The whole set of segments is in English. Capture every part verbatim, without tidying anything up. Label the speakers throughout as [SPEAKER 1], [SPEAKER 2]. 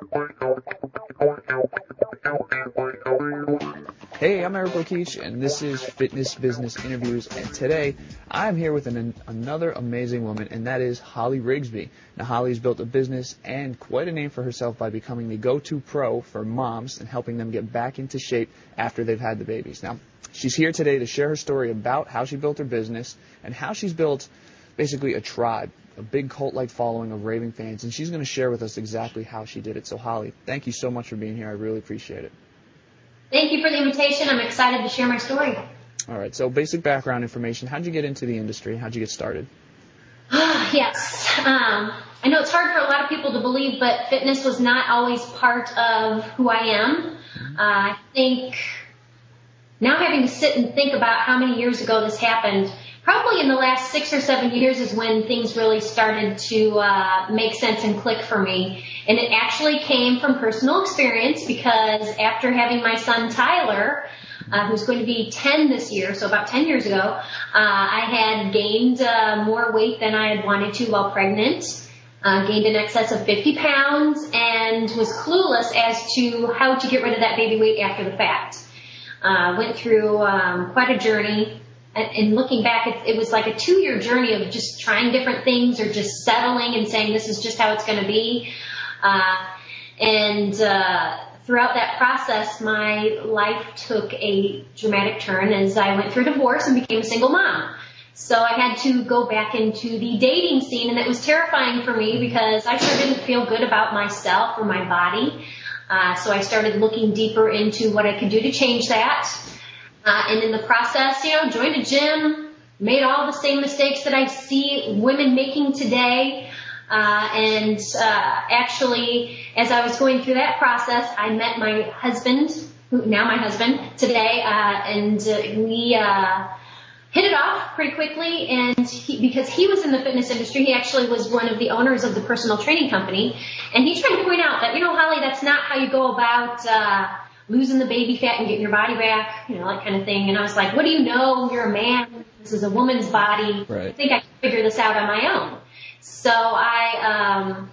[SPEAKER 1] Hey, I'm Eric O'Keefe, and this is Fitness Business Interviews, and today I'm here with an, another amazing woman, and that is Holly Rigsby. Now, Holly's built a business and quite a name for herself by becoming the go-to pro for moms and helping them get back into shape after they've had the babies. Now, she's here today to share her story about how she built her business and how she's built basically a tribe, a big cult-like following of raving fans, and she's going to share with us exactly how she did it. So, Holly, thank you so much for being here. I really appreciate it.
[SPEAKER 2] Thank you for the invitation. I'm excited to share my story.
[SPEAKER 1] All right, so basic background information. How'd you get into the industry? How'd you get started?
[SPEAKER 2] Yes. Um, I know it's hard for a lot of people to believe, but fitness was not always part of who I am. Uh, I think now having to sit and think about how many years ago this happened, probably in the last six or seven years is when things really started to uh, make sense and click for me. And it actually came from personal experience because after having my son Tyler, uh, who's going to be ten this year, so about ten years ago, uh, I had gained uh, more weight than I had wanted to while pregnant, uh, gained in excess of fifty pounds, and was clueless as to how to get rid of that baby weight after the fact. Uh, went through um, quite a journey. And looking back, it, it was like a two-year journey of just trying different things or just settling and saying this is just how it's going to be. Uh, and uh, throughout that process, my life took a dramatic turn as I went through divorce and became a single mom. So I had to go back into the dating scene, and it was terrifying for me because I sure didn't feel good about myself or my body. Uh, so I started looking deeper into what I could do to change that. Uh, and in the process, you know, joined a gym, made all the same mistakes that I see women making today. Uh, and uh, actually, as I was going through that process, I met my husband, who now my husband, today, uh, and uh, we uh, hit it off pretty quickly. And he, because he was in the fitness industry, he actually was one of the owners of the personal training company. And he tried to point out that, you know, Holly, that's not how you go about uh losing the baby fat and getting your body back, you know, that kind of thing. And I was like, what do you know? You're a man. This is a woman's body.
[SPEAKER 1] Right.
[SPEAKER 2] I think I can figure this out on my own. So I um,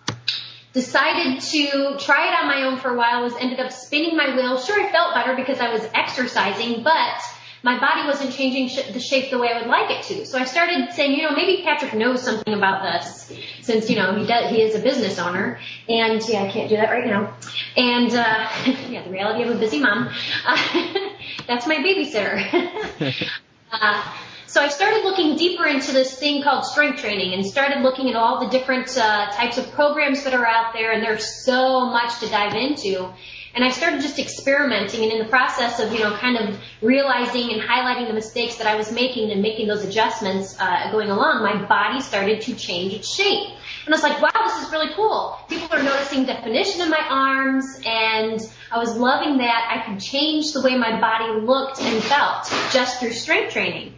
[SPEAKER 2] decided to try it on my own for a while. Was ended up spinning my wheels. Sure, I felt better because I was exercising, but my body wasn't changing sh- the shape the way I would like it to. So I started saying, you know, maybe Patrick knows something about this since, you know, he does, he is a business owner. And yeah, I can't do that right now. And, uh, yeah, the reality of a busy mom. Uh, that's my babysitter. uh, so I started looking deeper into this thing called strength training and started looking at all the different, uh, types of programs that are out there. And there's so much to dive into. And I started just experimenting, and in the process of, you know, kind of realizing and highlighting the mistakes that I was making and making those adjustments uh, going along, my body started to change its shape. And I was like, wow, this is really cool. People are noticing definition in my arms, and I was loving that I could change the way my body looked and felt just through strength training.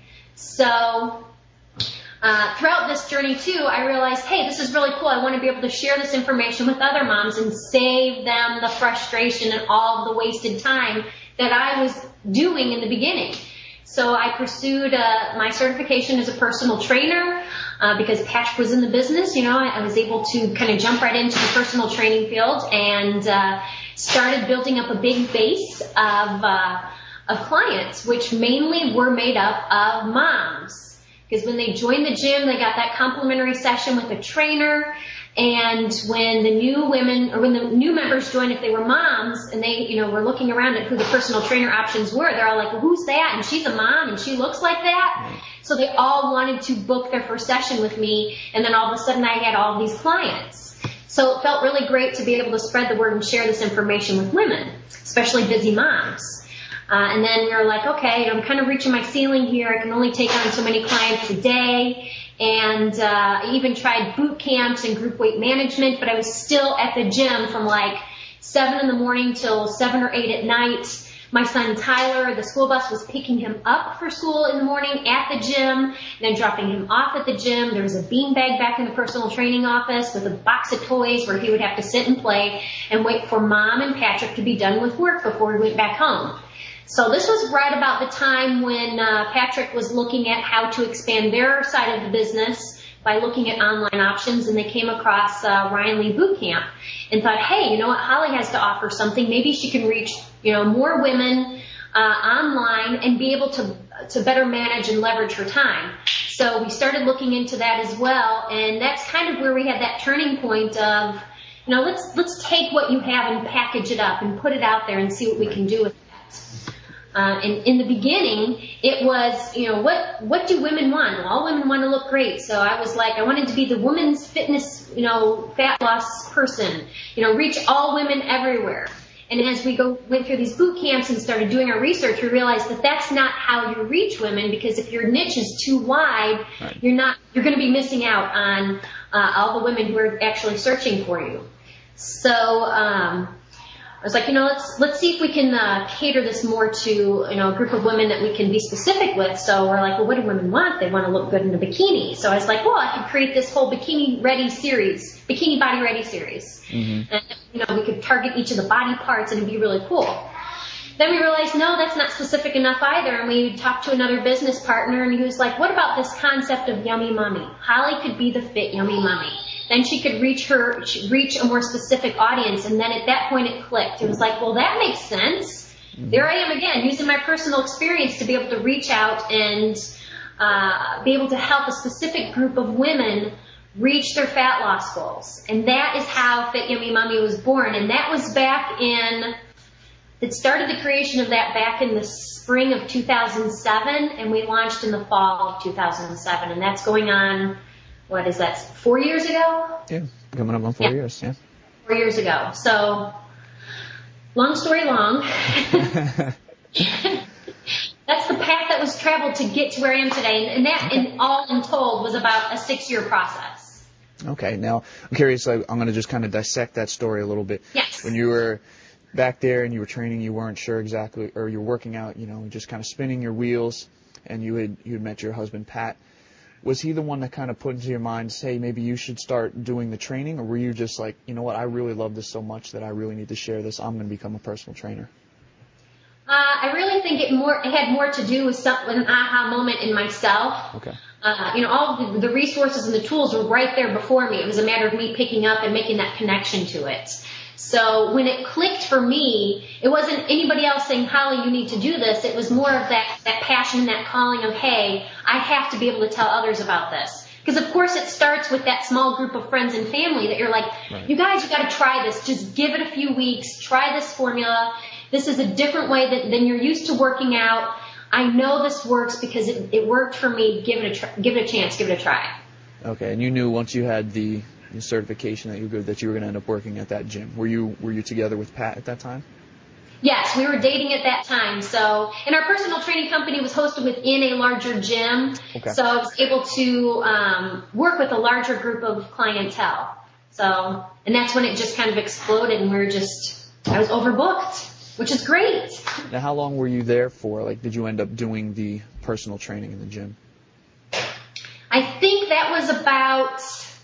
[SPEAKER 2] So Uh, throughout this journey, too, I realized, hey, this is really cool. I want to be able to share this information with other moms and save them the frustration and all the wasted time that I was doing in the beginning. So I pursued uh, my certification as a personal trainer uh, because Patrick was in the business. You know, I, I was able to kind of jump right into the personal training field and uh, started building up a big base of, uh, of clients, which mainly were made up of moms. Because when they joined the gym, they got that complimentary session with a trainer. And when the new women, or when the new members joined, if they were moms, and they, you know, were looking around at who the personal trainer options were, they're all like, well, who's that? And she's a mom, and she looks like that. So they all wanted to book their first session with me, and then all of a sudden I had all these clients. So it felt really great to be able to spread the word and share this information with women, especially busy moms. Uh, and then we were like, okay, I'm kind of reaching my ceiling here. I can only take on so many clients a day. And uh, I even tried boot camps and group weight management, but I was still at the gym from like seven in the morning till seven or eight at night. My son Tyler, the school bus was picking him up for school in the morning at the gym, and then dropping him off at the gym. There was a beanbag back in the personal training office with a box of toys where he would have to sit and play and wait for Mom and Patrick to be done with work before he went back home. So this was right about the time when uh, Patrick was looking at how to expand their side of the business by looking at online options, and they came across uh, Ryan Lee Boot Camp and thought, hey, you know what, Holly has to offer something. Maybe she can reach, you know, more women uh, online and be able to to better manage and leverage her time. So we started looking into that as well, and that's kind of where we had that turning point of, you know, let's let's take what you have and package it up and put it out there and see what we can do with it. Uh, and in the beginning, it was, you know, what what do women want? Well, all women want to look great. So I was like, I wanted to be the women's fitness, you know, fat loss person, you know, reach all women everywhere. And as we go went through these boot camps and started doing our research, we realized that that's not how you reach women, because if your niche is too wide, right. you're not you're going to be missing out on uh, all the women who are actually searching for you. So um, I was like, you know, let's let's see if we can uh, cater this more to, you know, a group of women that we can be specific with. So we're like, well, what do women want? They want to look good in a bikini. So I was like, well, I could create this whole bikini ready series, bikini body ready series. Mm-hmm. And, you know, we could target each of the body parts and it'd be really cool. Then we realized, no, that's not specific enough either. And we talked to another business partner, and he was like, what about this concept of yummy mommy? Holly could be the fit yummy mommy. Then she could reach her, reach a more specific audience. And then at that point it clicked. It was like, well, that makes sense. Mm-hmm. There I am again, using my personal experience to be able to reach out and uh, be able to help a specific group of women reach their fat loss goals. And that is how Fit Yummy Mommy was born. And that was back in, it started the creation of that back in the spring of two thousand seven, and we launched in the fall of two thousand seven. And that's going on, what is that, four years ago?
[SPEAKER 1] Yeah, coming up on four yeah. years, yeah.
[SPEAKER 2] Four years ago. So, long story long. That's the path that was traveled to get to where I am today. And that, okay. in all in told, was about a six-year process.
[SPEAKER 1] Okay. Now, I'm curious, like, I'm going to just kind of dissect that story a little bit.
[SPEAKER 2] Yes.
[SPEAKER 1] When you were back there and you were training, you weren't sure exactly, or you were working out, you know, just kind of spinning your wheels, and you had you had met your husband, Pat. Was he the one that kind of put into your mind, hey, maybe you should start doing the training, or were you just like, you know what, I really love this so much that I really need to share this, I'm going to become a personal trainer?
[SPEAKER 2] Uh, I really think it more it had more to do with, some, with an aha moment in myself.
[SPEAKER 1] Okay.
[SPEAKER 2] Uh, you know, all the, the resources and the tools were right there before me. It was a matter of me picking up and making that connection to it. So when it clicked for me, it wasn't anybody else saying, Holly, you need to do this. It was more of that, that passion and that calling of, hey, I have to be able to tell others about this. Because, of course, it starts with that small group of friends and family that you're like, right. you guys, you got to try this. Just give it a few weeks. Try this formula. This is a different way that, than you're used to working out. I know this works because it, it worked for me. Give it a try, give it a chance. Give it a try.
[SPEAKER 1] Okay, and you knew once you had the, the certification that you were good, that you were going to end up working at that gym. Were you were you together with Pat at that time?
[SPEAKER 2] Yes, we were dating at that time. So, and our personal training company was hosted within a larger gym.
[SPEAKER 1] Okay.
[SPEAKER 2] So I was able to um, work with a larger group of clientele. So, and that's when it just kind of exploded, and we were just, I was overbooked. Which is great.
[SPEAKER 1] Now, how long were you there for? Like, did you end up doing the personal training in the gym?
[SPEAKER 2] I think that was about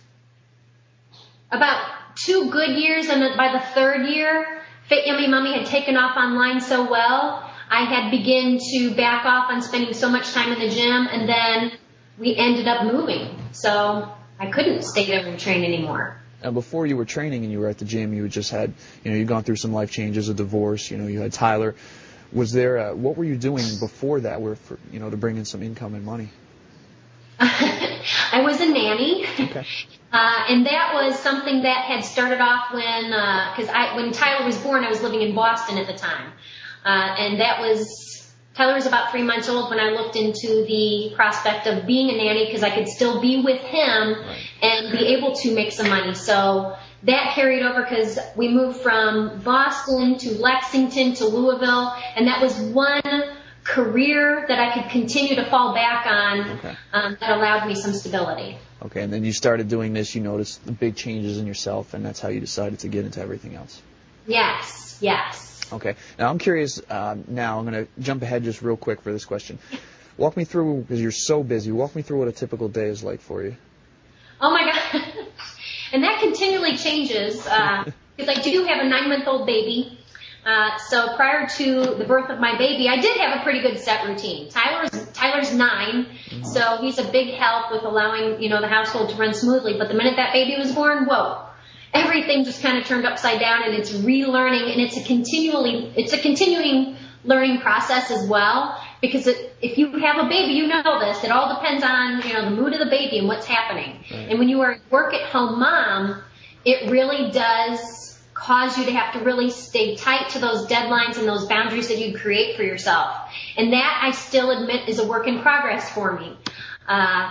[SPEAKER 2] about two good years, and by the third year, Fit Yummy Mommy had taken off online so well, I had begun to back off on spending so much time in the gym, and then we ended up moving. So I couldn't stay there and train anymore.
[SPEAKER 1] Now, before you were training and you were at the gym, you had just had, you know, you'd gone through some life changes, a divorce, you know, you had Tyler. Was there, a, what were you doing before that, where, for, you know, to bring in some income and money?
[SPEAKER 2] I was a nanny.
[SPEAKER 1] Okay.
[SPEAKER 2] Uh, and that was something that had started off when, uh, cause I, when Tyler was born, I was living in Boston at the time. Uh, and that was, Tyler was about three months old when I looked into the prospect of being a nanny, because I could still be with him right. and be able to make some money. So that carried over, because we moved from Boston to Lexington to Louisville, and that was one career that I could continue to fall back on
[SPEAKER 1] okay.
[SPEAKER 2] um, that allowed me some stability.
[SPEAKER 1] Okay, and then you started doing this, you noticed the big changes in yourself, and that's how you decided to get into everything else.
[SPEAKER 2] Yes, yes.
[SPEAKER 1] Okay. Now, I'm curious, uh, now I'm going to jump ahead just real quick for this question. Walk me through, because you're so busy, walk me through what a typical day is like for you.
[SPEAKER 2] Oh, my God. And that continually changes, because uh, I do have a nine-month-old baby. Uh, so prior to the birth of my baby, I did have a pretty good set routine. Tyler was, Tyler's nine, mm-hmm. so he's a big help with allowing, you know, the household to run smoothly. But the minute that baby was born, whoa, everything just kind of turned upside down, and it's relearning, and it's a continually, it's a continuing learning process as well. Because it, if you have a baby, you know this. It all depends on, you know, the mood of the baby and what's happening. Right. And when you are a work-at-home mom, it really does cause you to have to really stay tight to those deadlines and those boundaries that you create for yourself. And that, I still admit, is a work in progress for me. Uh,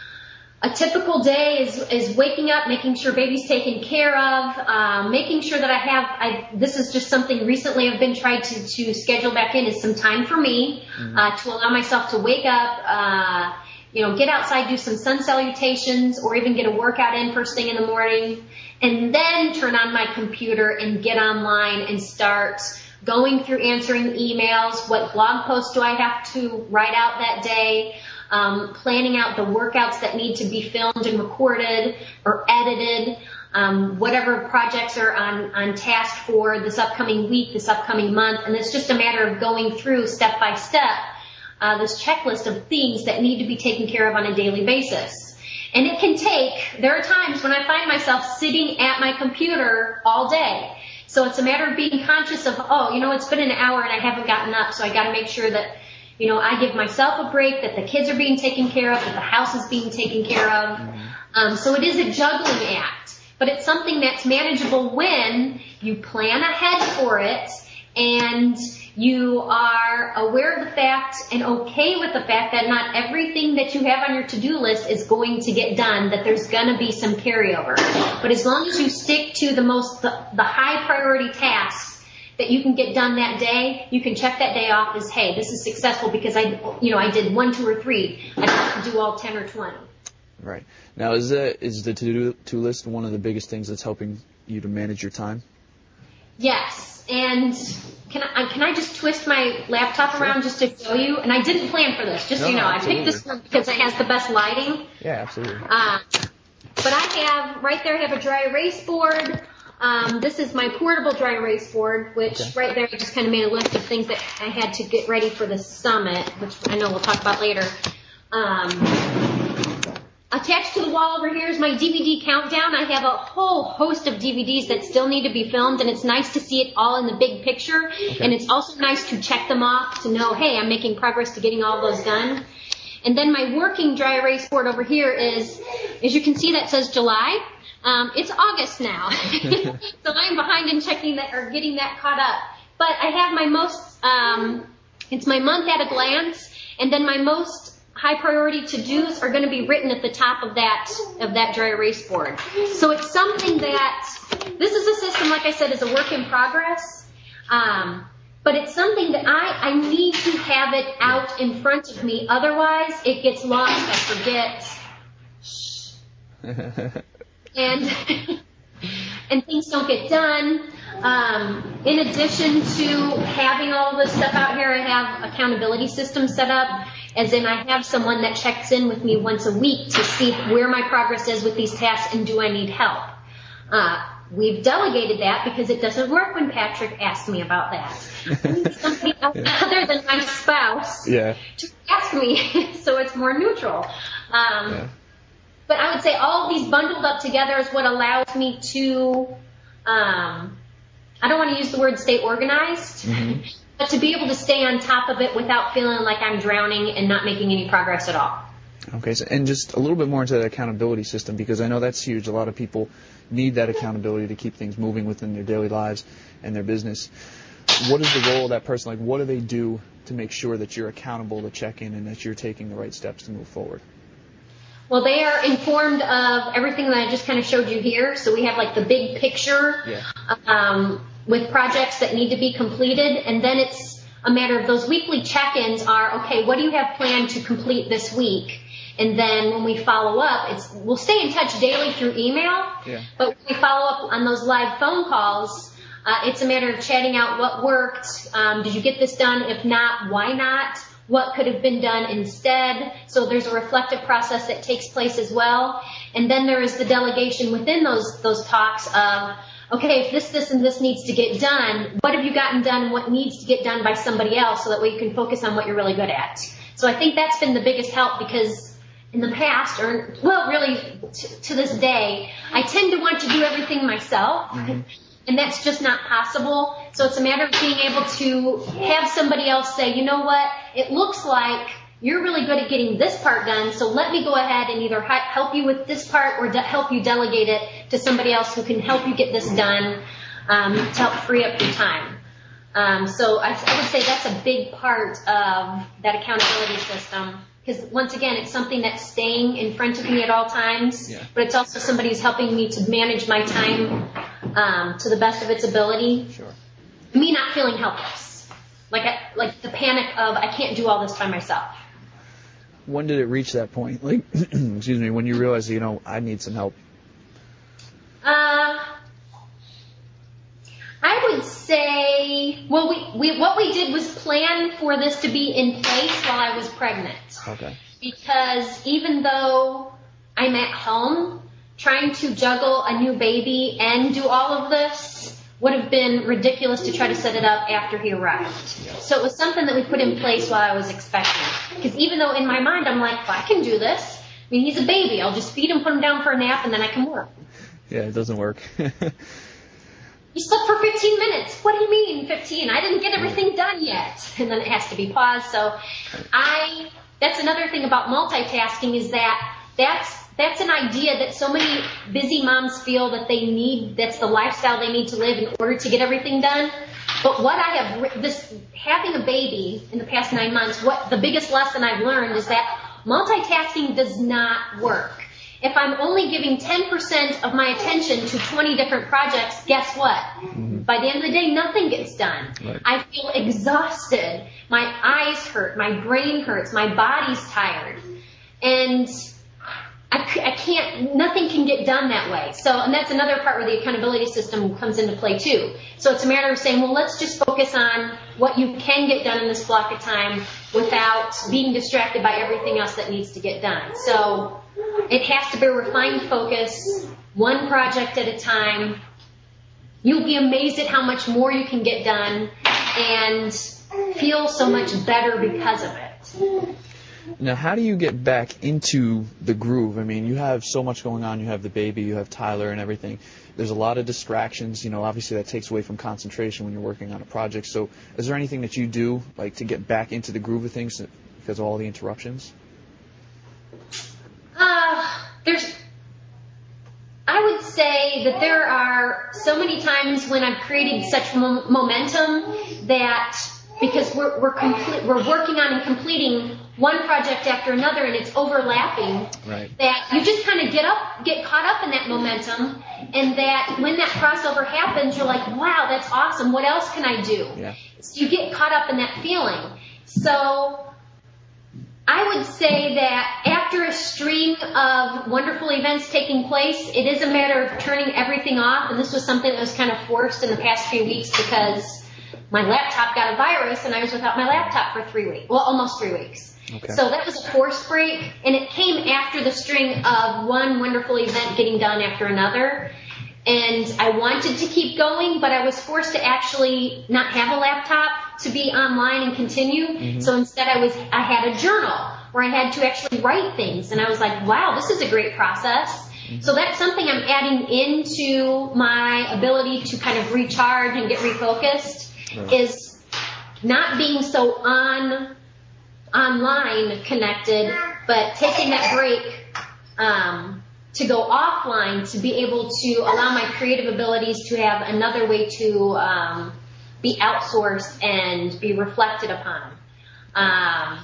[SPEAKER 2] a typical day is, is waking up, making sure baby's taken care of, uh, making sure that I have, I, this is just something recently I've been trying to, to schedule back in, is some time for me, mm-hmm. uh, to allow myself to wake up, uh, you know, get outside, do some sun salutations, or even get a workout in first thing in the morning, and then turn on my computer and get online and start going through answering emails. What blog posts do I have to write out that day? Um, planning out the workouts that need to be filmed and recorded or edited, um, whatever projects are on, on task for this upcoming week, this upcoming month. And it's just a matter of going through step by step uh, this checklist of things that need to be taken care of on a daily basis. And it can take, there are times when I find myself sitting at my computer all day. So it's a matter of being conscious of, oh, you know, it's been an hour and I haven't gotten up, so I got to make sure that, you know, I give myself a break, that the kids are being taken care of, that the house is being taken care of. Um, so it is a juggling act, but it's something that's manageable when you plan ahead for it and you are aware of the fact and okay with the fact that not everything that you have on your to-do list is going to get done, that there's going to be some carryover. But as long as you stick to the most, the, the high priority tasks that you can get done that day, you can check that day off as, hey, this is successful because I, you know, I did one, two, or three. I don't have to do all ten or twenty. Right.
[SPEAKER 1] Now, is the, is the to-do list one of the biggest things that's helping you to manage your time?
[SPEAKER 2] Yes. And can I, can I just twist my laptop sure. around just to show you? And I didn't plan for this, just no, so you know. No, I picked this one because it has the best lighting.
[SPEAKER 1] Yeah, absolutely.
[SPEAKER 2] Uh, but I have, right there, I have a dry erase board. Um, this is my portable dry erase board, which okay. right there I just kind of made a list of things that I had to get ready for the summit, which I know we'll talk about later. Um, attached to the wall over here is my D V D countdown. I have a whole host of D V Ds that still need to be filmed, and it's nice to see it all in the big picture. Okay. And it's also nice to check them off to know, hey, I'm making progress to getting all those done. And then my working dry erase board over here is, as you can see, that says July. Um, it's August now, so I'm behind in checking that or getting that caught up. But I have my most, um, it's my month at a glance, and then my most high priority to-dos are going to be written at the top of that of that dry erase board. So it's something that this is a system, like I said, is a work in progress. Um, but it's something that I I need to have it out in front of me. Otherwise, it gets lost. I forget. And and things don't get done. Um, in addition to having all this stuff out here, I have accountability systems set up, as in I have someone that checks in with me once a week to see where my progress is with these tasks and do I need help. Uh, we've delegated that because it doesn't work when Patrick asks me about that. I need somebody else other than my spouse
[SPEAKER 1] yeah.
[SPEAKER 2] to ask me, so it's more neutral. Um, yeah. But I would say all of these bundled up together is what allows me to, um, I don't want to use the word stay organized, mm-hmm. but to be able to stay on top of it without feeling like I'm drowning and not making any progress at all.
[SPEAKER 1] Okay, so, and just a little bit more into the accountability system, because I know that's huge. A lot of people need that accountability to keep things moving within their daily lives and their business. What is the role of that person? Like, what do they do to make sure that you're accountable to check in and that you're taking the right steps to move forward?
[SPEAKER 2] Well, they are informed of everything that I just kind of showed you here. So we have like the big picture
[SPEAKER 1] yeah.
[SPEAKER 2] um, with projects that need to be completed. And then it's a matter of those weekly check-ins are, okay, what do you have planned to complete this week? And then when we follow up, it's we'll stay in touch daily through email.
[SPEAKER 1] Yeah.
[SPEAKER 2] But when we follow up on those live phone calls, uh, it's a matter of chatting out what worked. Um, did you get this done? If not, why not? What could have been done instead? So there's a reflective process that takes place as well. And then there is the delegation within those those talks of, okay, if this, this, and this needs to get done, what have you gotten done and what needs to get done by somebody else so that way you can focus on what you're really good at? So I think that's been the biggest help, because in the past, or well, really t- to this day, I tend to want to do everything myself, mm-hmm. and that's just not possible. So it's a matter of being able to have somebody else say, you know what, it looks like you're really good at getting this part done, so let me go ahead and either help you with this part or de- help you delegate it to somebody else who can help you get this done, um, to help free up your time. Um, so I, I would say that's a big part of that accountability system, because once again, it's something that's staying in front of me at all times, yeah. but it's also somebody who's helping me to manage my time um, to the best of its ability.
[SPEAKER 1] Sure.
[SPEAKER 2] Me not feeling helpless, like I, like the panic of I can't do all this by myself.
[SPEAKER 1] When did it reach that point? Like, excuse me, when you realized, you know, I need some help?
[SPEAKER 2] Uh, I would say, well, we, we what we did was plan for this to be in place while I was pregnant.
[SPEAKER 1] Okay.
[SPEAKER 2] Because even though I'm at home, trying to juggle a new baby and do all of this would have been ridiculous to try to set it up after he arrived. So it was something that we put in place while I was expecting. Because even though in my mind I'm like, well, I can do this. I mean, he's a baby. I'll just feed him, put him down for a nap, and then I can work.
[SPEAKER 1] Yeah, it doesn't work.
[SPEAKER 2] You slept for fifteen minutes. What do you mean fifteen? I didn't get everything done yet. And then it has to be paused. So I, that's another thing about multitasking, is that that's That's an idea that so many busy moms feel that they need, that's the lifestyle they need to live in order to get everything done. But what I have, this, having a baby in the past nine months, what the biggest lesson I've learned is that multitasking does not work. If I'm only giving ten percent of my attention to twenty different projects, guess what? Mm-hmm. By the end of the day, nothing gets done. Right. I feel exhausted. My eyes hurt. My brain hurts. My body's tired. And I can't, nothing can get done that way. So, and that's another part where the accountability system comes into play too. So it's a matter of saying, well, let's just focus on what you can get done in this block of time without being distracted by everything else that needs to get done. So it has to be a refined focus, one project at a time. You'll be amazed at how much more you can get done and feel so much better because of it.
[SPEAKER 1] Now, how do you get back into the groove? I mean, you have so much going on. You have the baby, you have Tyler and everything. There's a lot of distractions. You know, obviously that takes away from concentration when you're working on a project. So is there anything that you do, like, to get back into the groove of things because of all the interruptions?
[SPEAKER 2] Uh, there's, I would say that there are so many times when I've created such mo- momentum that because we're we're, complete, we're working on and completing one project after another, and it's overlapping.
[SPEAKER 1] Right.
[SPEAKER 2] That you just kind of get up, get caught up in that momentum, and that when that crossover happens, you're like, wow, that's awesome. What else can I do?
[SPEAKER 1] Yeah.
[SPEAKER 2] So you get caught up in that feeling. So I would say that after a string of wonderful events taking place, it is a matter of turning everything off. And this was something that was kind of forced in the past few weeks because my laptop got a virus and I was without my laptop for three weeks. Well, almost three weeks.
[SPEAKER 1] Okay.
[SPEAKER 2] So that was a forced break, and it came after the string of one wonderful event getting done after another. And I wanted to keep going, but I was forced to actually not have a laptop to be online and continue. Mm-hmm. So instead I was, I had a journal where I had to actually write things. And I was like, wow, this is a great process. Mm-hmm. So that's something I'm adding into my ability to kind of recharge and get refocused, right. Is not being so on online connected, but taking that break um, to go offline to be able to allow my creative abilities to have another way to um, be outsourced and be reflected upon. Um,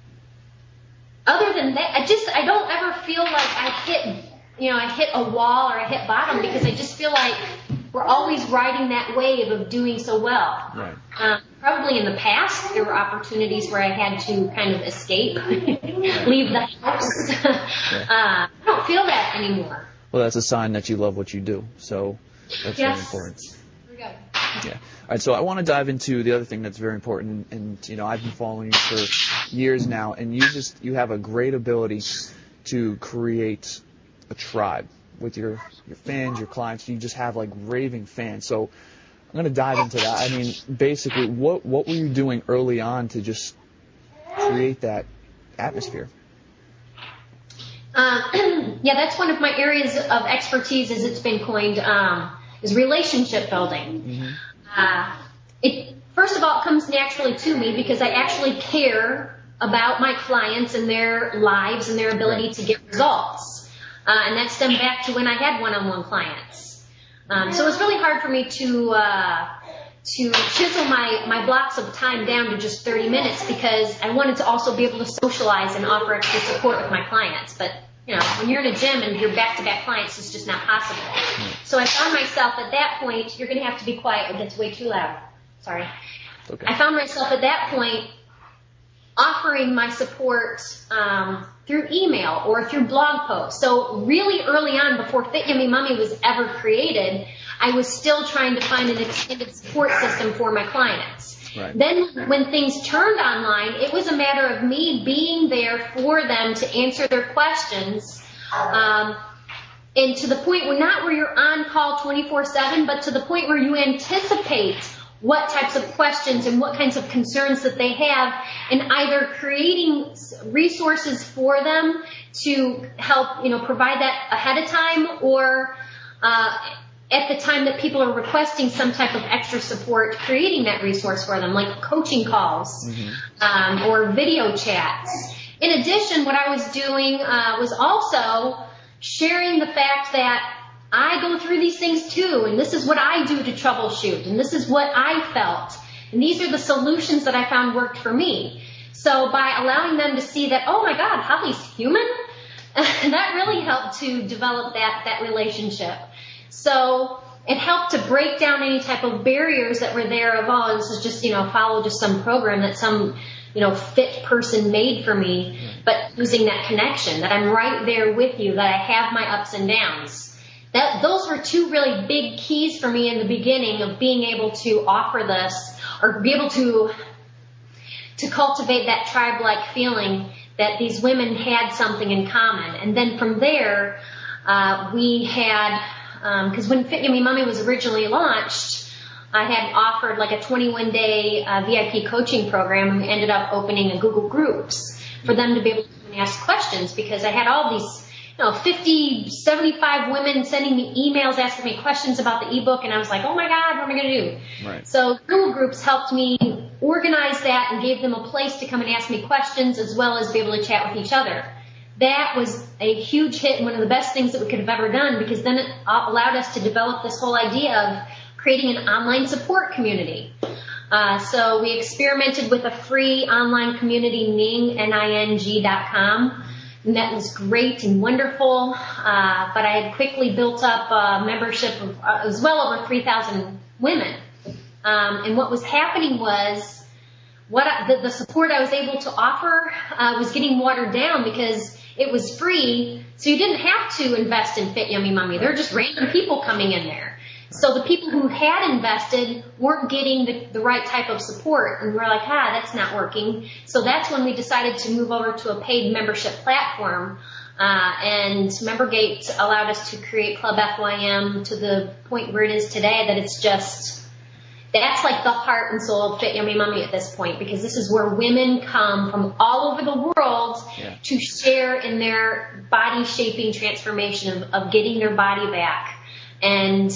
[SPEAKER 2] other than that, I just I don't ever feel like I hit you know I hit a wall or I hit bottom, because I just feel like we're always riding that wave of doing so well.
[SPEAKER 1] Right.
[SPEAKER 2] Um, probably in the past, there were opportunities where I had to kind of escape, leave the house.
[SPEAKER 1] Yeah.
[SPEAKER 2] uh, I don't feel that anymore.
[SPEAKER 1] Well, that's a sign that you love what you do. So that's
[SPEAKER 2] yes.
[SPEAKER 1] very important.
[SPEAKER 2] We're good.
[SPEAKER 1] Yeah. All right. So I want to dive into the other thing that's very important. And, you know, I've been following you for years now, and you just you have a great ability to create a tribe with your, your fans, your clients. You just have like raving fans. So I'm going to dive into that. I mean, basically, what what were you doing early on to just create that atmosphere?
[SPEAKER 2] Uh, yeah, that's one of my areas of expertise, as it's been coined, um, is relationship building.
[SPEAKER 1] Mm-hmm.
[SPEAKER 2] Uh, it first of all, it comes naturally to me because I actually care about my clients and their lives and their ability
[SPEAKER 1] Right.
[SPEAKER 2] to get results. Uh, and that stemmed back to when I had one-on-one clients. Um, so it's really hard for me to uh, to chisel my, my blocks of time down to just thirty minutes because I wanted to also be able to socialize and offer extra support with my clients. But, you know, when you're in a gym and you're back-to-back clients, it's just not possible. So I found myself at that point, you're going to have to be quiet. Oh, that's way too loud. Sorry.
[SPEAKER 1] Okay.
[SPEAKER 2] I found myself at that point offering my support um, through email or through blog posts. So really early on, before Fit Yummy Mummy was ever created, I was still trying to find an extended support system for my clients.
[SPEAKER 1] Right.
[SPEAKER 2] Then when things turned online, it was a matter of me being there for them to answer their questions. Um, and to the point where not where you're on call twenty-four seven, but to the point where you anticipate what types of questions and what kinds of concerns that they have, and either creating resources for them to help, you know, provide that ahead of time, or uh, at the time that people are requesting some type of extra support, creating that resource for them, like coaching calls, mm-hmm. um, or video chats. In addition, what I was doing uh, was also sharing the fact that I go through these things too, and this is what I do to troubleshoot, and this is what I felt, and these are the solutions that I found worked for me. So by allowing them to see that, oh my God, Holly's human, that really helped to develop that, that relationship. So it helped to break down any type of barriers that were there of, oh, this is just, you know, follow just some program that some, you know, fit person made for me, but using that connection, that I'm right there with you, that I have my ups and downs. That, those were two really big keys for me in the beginning of being able to offer this, or be able to to cultivate that tribe-like feeling that these women had something in common. And then from there, uh, we had, because um, when Fit Yummy Mummy was originally launched, I had offered like a twenty-one day uh, V I P coaching program, and we ended up opening a Google Groups for them to be able to ask questions, because I had all these you know, fifty, seventy-five women sending me emails asking me questions about the ebook, and I was like, oh my God, what am I going to do?
[SPEAKER 1] Right.
[SPEAKER 2] So Google Groups helped me organize that and gave them a place to come and ask me questions, as well as be able to chat with each other. That was a huge hit and one of the best things that we could have ever done, because then it allowed us to develop this whole idea of creating an online support community. Uh, so we experimented with a free online community, Ning, N I N G dot com. And that was great and wonderful, uh, but I had quickly built up a membership of, uh, it was well over three thousand women. Um, and what was happening was, what I, the, the support I was able to offer uh, was getting watered down because it was free, so you didn't have to invest in Fit Yummy Mummy. There were just random people coming in there. So the people who had invested weren't getting the, the right type of support, and we're like, ah, that's not working. So that's when we decided to move over to a paid membership platform, uh, and MemberGate allowed us to create Club F Y M to the point where it is today, that it's just, that's like the heart and soul of Fit Yummy Mummy at this point, because this is where women come from all over the world
[SPEAKER 1] yeah.
[SPEAKER 2] to share in their body shaping transformation of, of getting their body back. And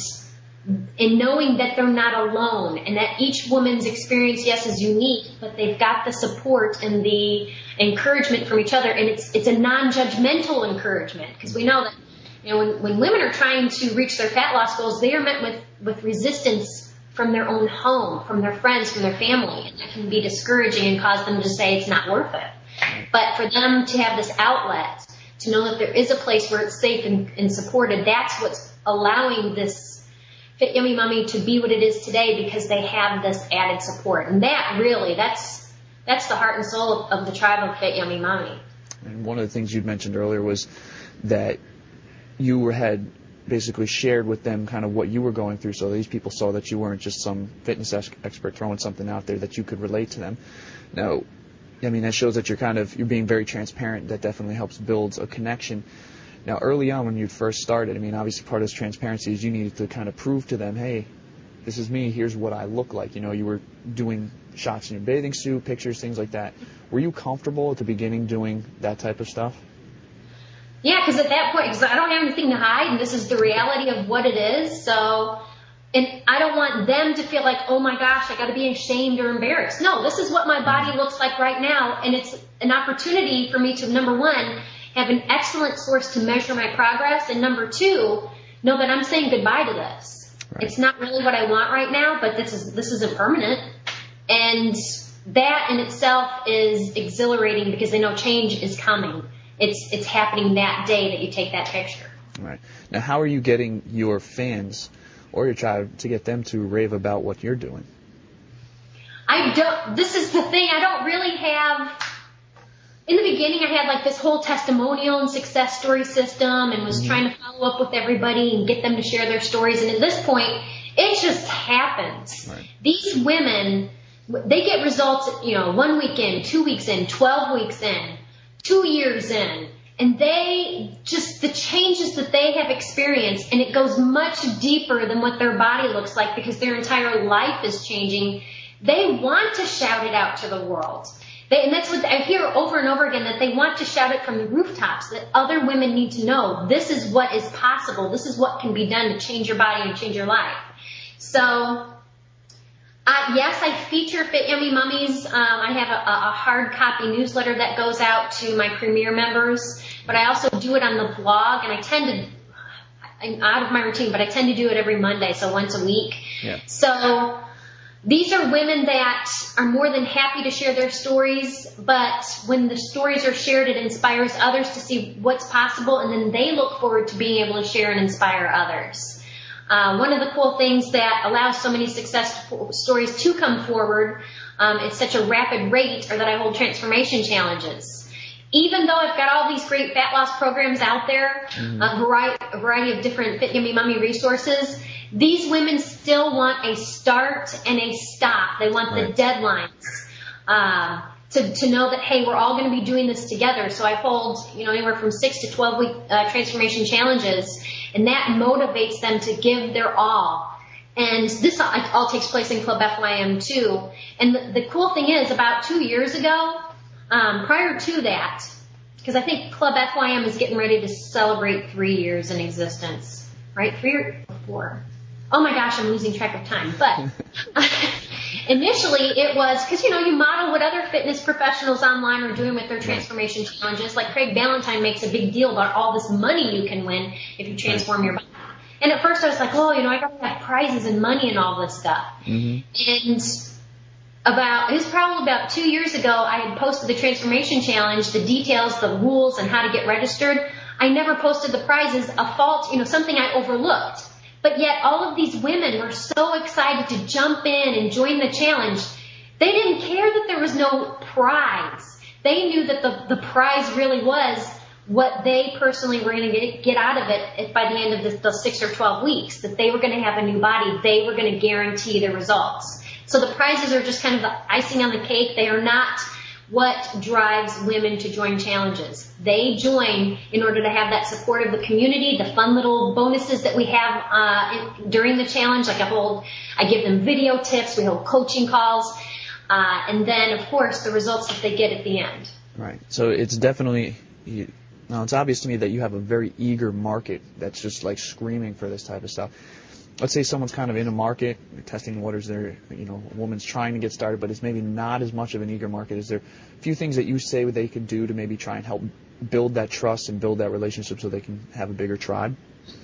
[SPEAKER 2] in knowing that they're not alone, and that each woman's experience, yes, is unique, but they've got the support and the encouragement from each other, and it's it's a non-judgmental encouragement, because we know that, you know, when, when women are trying to reach their fat loss goals, they are met with, with resistance from their own home, from their friends, from their family, and that can be discouraging and cause them to say it's not worth it. But for them to have this outlet, to know that there is a place where it's safe and, and supported, that's what's allowing this Fit Yummy Mummy to be what it is today, because they have this added support. And that really, that's that's the heart and soul of, of the tribe of Fit Yummy Mummy.
[SPEAKER 1] And one of the things you mentioned earlier was that you were, had basically shared with them kind of what you were going through, so these people saw that you weren't just some fitness expert throwing something out there, that you could relate to them. Now, I mean, that shows that you're kind of, you're being very transparent. That definitely helps build a connection. Now, early on when you first started, I mean, obviously part of this transparency is you needed to kind of prove to them, hey, this is me, here's what I look like. You know, you were doing shots in your bathing suit, pictures, things like that. Were you comfortable at the beginning doing that type of stuff?
[SPEAKER 2] Yeah, because at that point, because I don't have anything to hide, and this is the reality of what it is. So, and I don't want them to feel like, oh my gosh, I got to be ashamed or embarrassed. No, this is what my body looks like right now, and it's an opportunity for me to, number one, have an excellent source to measure my progress, and number two, know that I'm saying goodbye to this. Right. It's not really what I want right now, but this is this isn't permanent, and that in itself is exhilarating because they know change is coming. It's it's happening that day that you take that picture.
[SPEAKER 1] Right. Now, how are you getting your fans or your tribe to get them to rave about what you're doing?
[SPEAKER 2] I don't. This is the thing. I don't really have. In the beginning, I had like this whole testimonial and success story system, and was mm-hmm. trying to follow up with everybody and get them to share their stories. And at this point, it just happens. Right. These women, they get results. You know, one week in, two weeks in, twelve weeks in. Two years in, and they just, the changes that they have experienced, and it goes much deeper than what their body looks like because their entire life is changing. They want to shout it out to the world. They, and that's what I hear over and over again, that they want to shout it from the rooftops, that other women need to know this is what is possible. This is what can be done to change your body and change your life. So, Uh, yes, I feature Fit Yummy Mummies. Um, I have a, a hard copy newsletter that goes out to my Premier members, but I also do it on the blog, and I tend to, I'm out of my routine, but I tend to do it every Monday, so once a week.
[SPEAKER 1] Yeah.
[SPEAKER 2] So these are women that are more than happy to share their stories, but when the stories are shared, it inspires others to see what's possible, and then they look forward to being able to share and inspire others. Uh, one of the cool things that allows so many success stories to come forward um, at such a rapid rate are that I hold transformation challenges. Even though I've got all these great fat loss programs out there, mm-hmm. a, variety, a variety of different Fit Yummy Mummy resources, these women still want a start and a stop. They want right. the deadlines uh, to, to know that, hey, we're all going to be doing this together. So I hold, you know, anywhere from six to twelve week uh, transformation challenges. And that motivates them to give their all. And this all takes place in Club F Y M too. And the, the cool thing is, about two years ago, um, prior to that, because I think Club F Y M is getting ready to celebrate three years in existence, right? Three or four. Oh my gosh, I'm losing track of time. But initially it was, because, you know, you model what other fitness professionals online are doing with their transformation challenges. Like Craig Ballantyne makes a big deal about all this money you can win if you transform your body. And at first I was like, oh, you know, I got to have prizes and money and all this stuff. Mm-hmm. And about, it was probably about two years ago, I had posted the transformation challenge, the details, the rules, and how to get registered. I never posted the prizes, a fault, you know, something I overlooked. But yet all of these women were so excited to jump in and join the challenge. They didn't care that there was no prize. They knew that the, the prize really was what they personally were going to get, get out of it by the end of the, the six or twelve weeks, that they were going to have a new body. They were going to guarantee the results. So the prizes are just kind of the icing on the cake. They are not what drives women to join challenges. They join in order to have that support of the community, the fun little bonuses that we have uh, in, during the challenge. Like I hold, I give them video tips, we hold coaching calls, uh, and then of course the results that they get at the end.
[SPEAKER 1] Right. So it's definitely, you, now it's obvious to me that you have a very eager market that's just like screaming for this type of stuff. Let's say someone's kind of in a market, testing waters there, you know, a woman's trying to get started, but it's maybe not as much of an eager market. Is there a few things that you say they could do to maybe try and help build that trust and build that relationship so they can have a bigger tribe?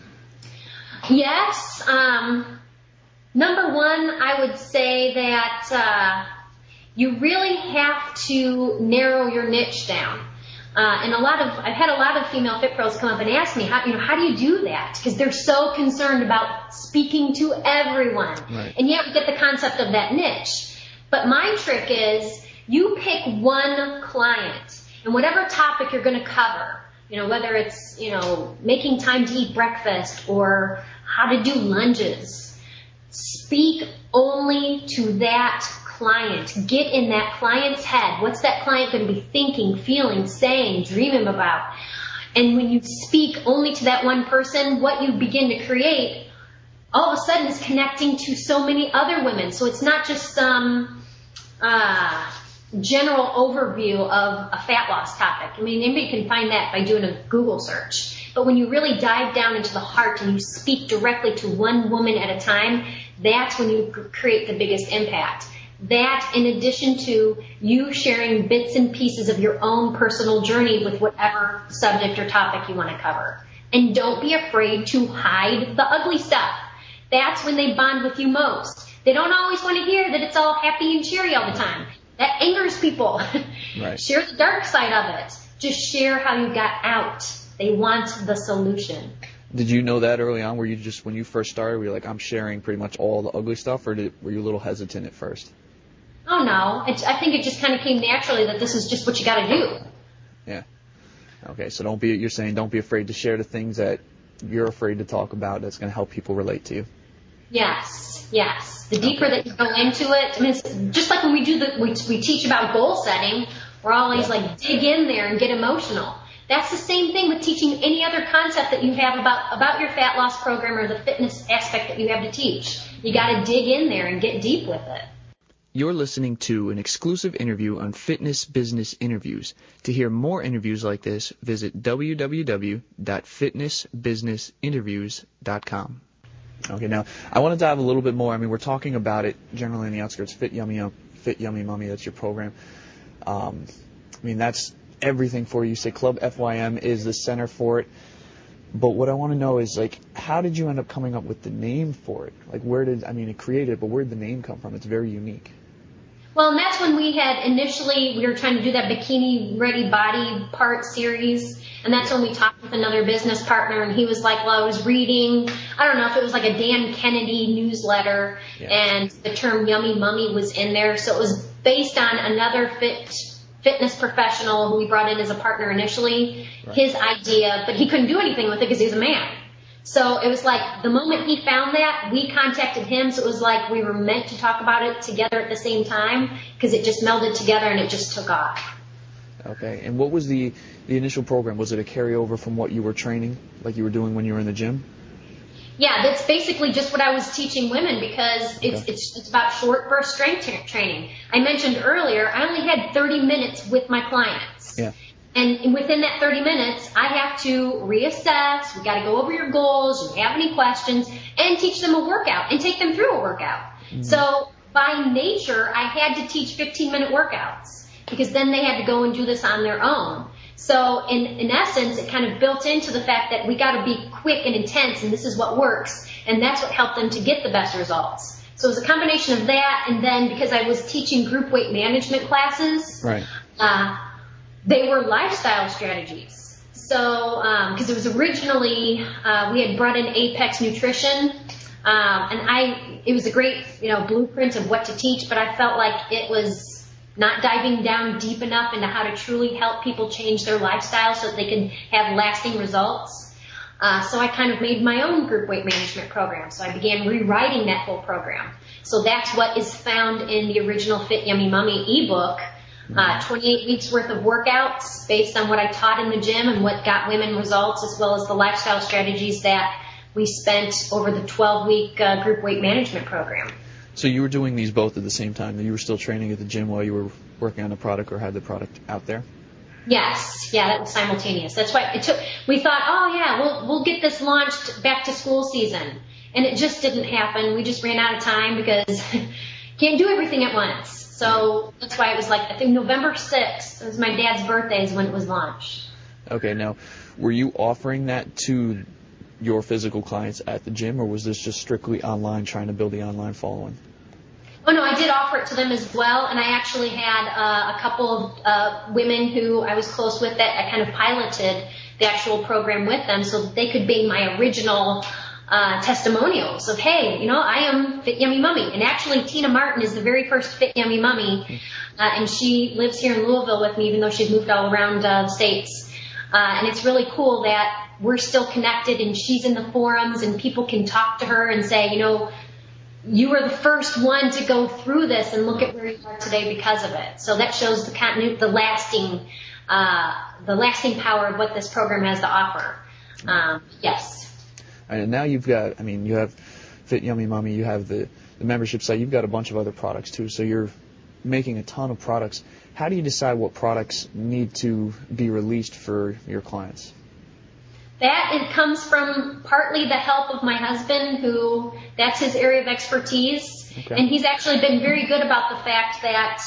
[SPEAKER 2] Yes. Um, number one, I would say that uh, you really have to narrow your niche down. Uh, and a lot of, I've had a lot of female fit pros come up and ask me, how, you know, how do you do that? Because they're so concerned about speaking to everyone.
[SPEAKER 1] Right.
[SPEAKER 2] And yet we get the concept of that niche. But my trick is you pick one client and whatever topic you're going to cover, you know, whether it's, you know, making time to eat breakfast or how to do lunges, speak only to that client. Get in that client's head. What's that client going to be thinking, feeling, saying, dreaming about? And when you speak only to that one person, what you begin to create all of a sudden is connecting to so many other women. So it's not just some uh, general overview of a fat loss topic. I mean, anybody can find that by doing a Google search. But when you really dive down into the heart and you speak directly to one woman at a time, that's when you create the biggest impact. That, in addition to you sharing bits and pieces of your own personal journey with whatever subject or topic you want to cover. And don't be afraid to hide the ugly stuff. That's when they bond with you most. They don't always want to hear that it's all happy and cheery all the time. That angers people.
[SPEAKER 1] Right.
[SPEAKER 2] Share the dark side of it. Just share how you got out. They want the solution.
[SPEAKER 1] Did you know that early on? Were you just, when you first started, were you like, I'm sharing pretty much all the ugly stuff, or did, were you a little hesitant at first?
[SPEAKER 2] Oh, no. It, I think it just kind of came naturally that this is just what you got to do.
[SPEAKER 1] Yeah. Okay, so don't be, you're saying don't be afraid to share the things that you're afraid to talk about that's going to help people relate to you.
[SPEAKER 2] Yes, yes. The deeper okay. that you go into it, I mean, it's just like when we do the, we, we teach about goal setting, we're always yeah. like dig in there and get emotional. That's the same thing with teaching any other concept that you have about, about your fat loss program or the fitness aspect that you have to teach. You got to dig in there and get deep with it.
[SPEAKER 1] You're listening to an exclusive interview on Fitness Business Interviews. To hear more interviews like this, visit w w w dot fitness business interviews dot com. Okay, now I want to dive a little bit more. I mean, we're talking about it generally in the outskirts. Fit Yummy, Fit Yummy Mummy, that's your program. Um, I mean, that's everything for you. You say Club F Y M is the center for it. But what I want to know is, like, how did you end up coming up with the name for it? Like, where did, I mean, it created, but where did the name come from? It's very unique.
[SPEAKER 2] Well, and that's when we had initially, we were trying to do that Bikini Ready Body part series. And that's when we talked with another business partner, and he was like, well, I was reading, I don't know if it was like a Dan Kennedy newsletter, yeah. and the term Yummy Mummy was in there. So it was based on another fit fitness professional who we brought in as a partner initially, right. his idea, but he couldn't do anything with it because he was a man. So it was like the moment he found that, we contacted him. So it was like we were meant to talk about it together at the same time because it just melded together and it just took off.
[SPEAKER 1] Okay. And what was the, the initial program? Was it a carryover from what you were training, like you were doing when you were in the gym?
[SPEAKER 2] Yeah, that's basically just what I was teaching women because it's okay. it's, it's about short burst strength tra- training. I mentioned earlier, I only had thirty minutes with my clients.
[SPEAKER 1] Yeah.
[SPEAKER 2] And within that thirty minutes, I have to reassess. We got to go over your goals. Do you have any questions? And teach them a workout and take them through a workout. Mm-hmm. So by nature, I had to teach fifteen minute workouts because then they had to go and do this on their own. So in, in essence, it kind of built into the fact that we got to be quick and intense, and this is what works. And that's what helped them to get the best results. So it was a combination of that, and then because I was teaching group weight management classes,
[SPEAKER 1] right.
[SPEAKER 2] uh, they were lifestyle strategies. So, because um, it was originally, uh, we had brought in Apex Nutrition, um, and I, it was a great, you know, blueprint of what to teach, but I felt like it was not diving down deep enough into how to truly help people change their lifestyle so that they can have lasting results. Uh, so I kind of made my own group weight management program. So I began rewriting that whole program. So that's what is found in the original Fit Yummy Mummy ebook. Uh, twenty-eight weeks worth of workouts based on what I taught in the gym and what got women results, as well as the lifestyle strategies that we spent over the twelve week uh, group weight management program.
[SPEAKER 1] So you were doing these both at the same time? You were still training at the gym while you were working on the product or had the product out there?
[SPEAKER 2] Yes. Yeah, that was simultaneous. That's why it took, we thought, oh yeah, we'll, we'll get this launched back to school season. And it just didn't happen. We just ran out of time because can't do everything at once. So that's why it was like, I think November sixth, it was my dad's birthday is when it was launched.
[SPEAKER 1] Okay. Now, were you offering that to your physical clients at the gym, or was this just strictly online, trying to build the online following?
[SPEAKER 2] Oh, no, I did offer it to them as well, and I actually had uh, a couple of uh, women who I was close with that I kind of piloted the actual program with them so that they could be my original uh, testimonials of, hey, you know, I am Fit Yummy Mummy. And actually, Tina Martin is the very first Fit Yummy Mummy, uh, and she lives here in Louisville with me, even though she's moved all around uh, the States. Uh, and it's really cool that we're still connected, and she's in the forums, and people can talk to her and say, you know, you were the first one to go through this and look at where you are today because of it. So that shows the continuity, the lasting, uh, the lasting power of what this program has to offer. Um, yes.
[SPEAKER 1] And now you've got, I mean, you have Fit Yummy Mummy, you have the, the membership site, you've got a bunch of other products too. So you're making a ton of products. How do you decide what products need to be released for your clients?
[SPEAKER 2] That it comes from partly the help of my husband, who that's his area of expertise. Okay. And he's actually been very good about the fact that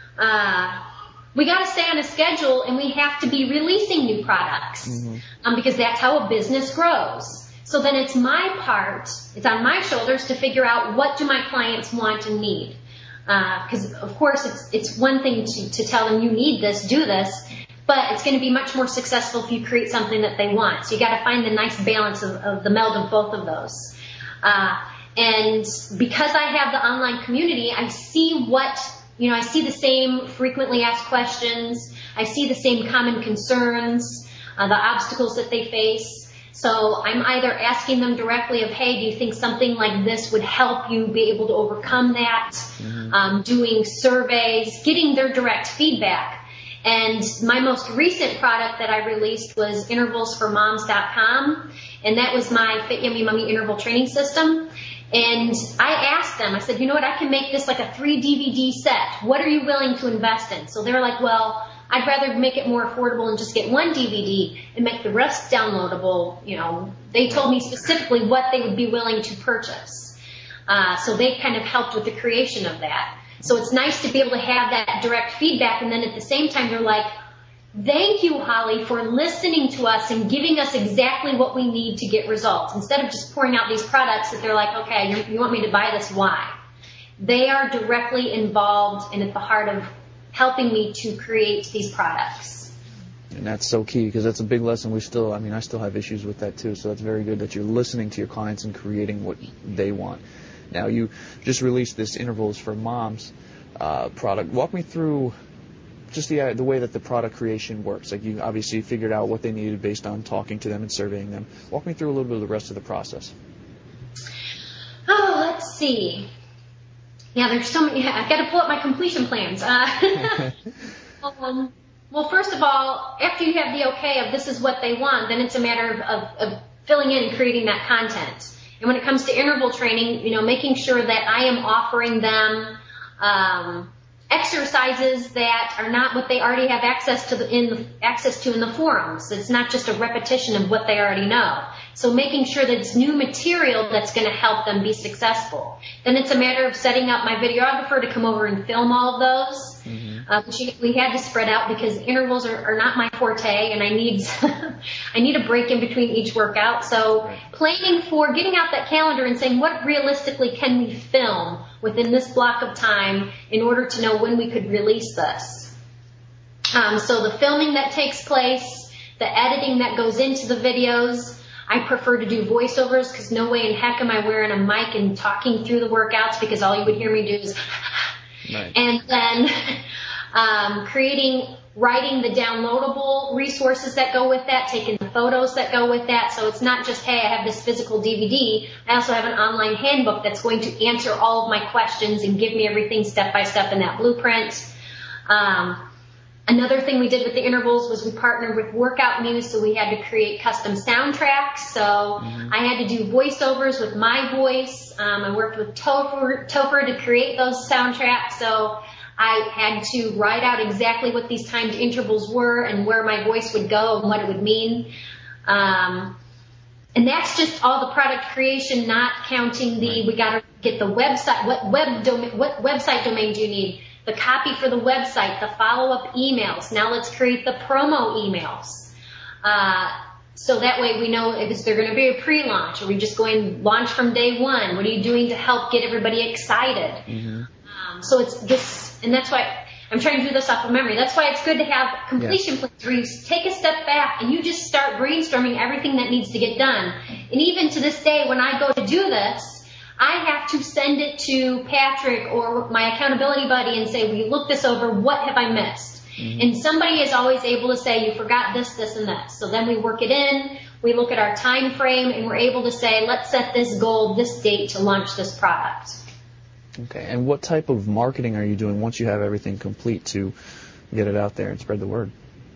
[SPEAKER 2] uh, we got to stay on a schedule and we have to be releasing new products, mm-hmm. um, because that's how a business grows. So then it's my part, it's on my shoulders to figure out what do my clients want and need. Because, uh, of course, it's, it's one thing to, to tell them you need this, do this, but it's going to be much more successful if you create something that they want. So you got to find the nice balance of, of the meld of both of those. Uh, and because I have the online community, I see what, you know, I see the same frequently asked questions. I see the same common concerns, uh, the obstacles that they face. So I'm either asking them directly of, hey, do you think something like this would help you be able to overcome that? Mm-hmm. Um, doing surveys, getting their direct feedback. And my most recent product that I released was intervals for moms dot com, and that was my Fit Yummy Mummy interval training system. And I asked them, I said, you know what, I can make this like a three D V D set. What are you willing to invest in? So they were like, well, I'd rather make it more affordable and just get one D V D and make the rest downloadable. You know, they told me specifically what they would be willing to purchase. Uh, so they kind of helped with the creation of that. So it's nice to be able to have that direct feedback, and then at the same time they're like, thank you, Holly, for listening to us and giving us exactly what we need to get results. Instead of just pouring out these products that they're like, okay, you, you want me to buy this, why? They are directly involved and at the heart of helping me to create these products.
[SPEAKER 1] And that's so key, because that's a big lesson. We still, I mean, I still have issues with that too, so that's very good that you're listening to your clients and creating what they want. Now, you just released this Intervals for Moms uh, product. Walk me through just the uh, the way that the product creation works. Like, you obviously figured out what they needed based on talking to them and surveying them. Walk me through a little bit of the rest of the process.
[SPEAKER 2] Oh, let's see. Yeah, there's so many. I've got to pull up my completion plans. Uh, um, well, first of all, after you have the okay of this is what they want, then it's a matter of, of, of filling in and creating that content. And when it comes to interval training, you know, making sure that I am offering them um, exercises that are not what they already have access to the, in the, access to in the forums. It's not just a repetition of what they already know. So making sure that it's new material that's going to help them be successful. Then it's a matter of setting up my videographer to come over and film all of those. Mm-hmm. Uh, which we had to spread out because intervals are, are not my forte, and I need I need a break in between each workout. So right. Planning for getting out that calendar and saying what realistically can we film within this block of time in order to know when we could release this. Um, so the filming that takes place, the editing that goes into the videos. I prefer to do voiceovers because no way in heck am I wearing a mic and talking through the workouts, because all you would hear me do is right. And then um, creating, writing the downloadable resources that go with that, taking the photos that go with that. So it's not just, hey, I have this physical D V D. I also have an online handbook that's going to answer all of my questions and give me everything step by step in that blueprint. Um, Another thing we did with the intervals was we partnered with Workout Muse, so we had to create custom soundtracks. So mm-hmm. I had to do voiceovers with my voice. Um, I worked with Topher, Topher to create those soundtracks. So I had to write out exactly what these timed intervals were and where my voice would go and what it would mean. Um, and that's just all the product creation, not counting the, right. We got to get the website, what web domain, what website domain do you need? The copy for the website, the follow-up emails. Now let's create the promo emails. Uh, so that way we know if it's, they're going to be a pre-launch. Are we just going launch from day one? What are you doing to help get everybody excited? Mm-hmm. Um, so it's this, and that's why I'm trying to do this off of memory. That's why it's good to have completion yeah. plans where you take a step back and you just start brainstorming everything that needs to get done. And even to this day, when I go to do this, I have to send it to Patrick or my accountability buddy and say, will you look this over? What have I missed? Mm-hmm. And somebody is always able to say, you forgot this, this, and this. So then we work it in, we look at our time frame, and we're able to say, let's set this goal, this date to launch this product.
[SPEAKER 1] Okay, and what type of marketing are you doing once you have everything complete to get it out there and spread the word?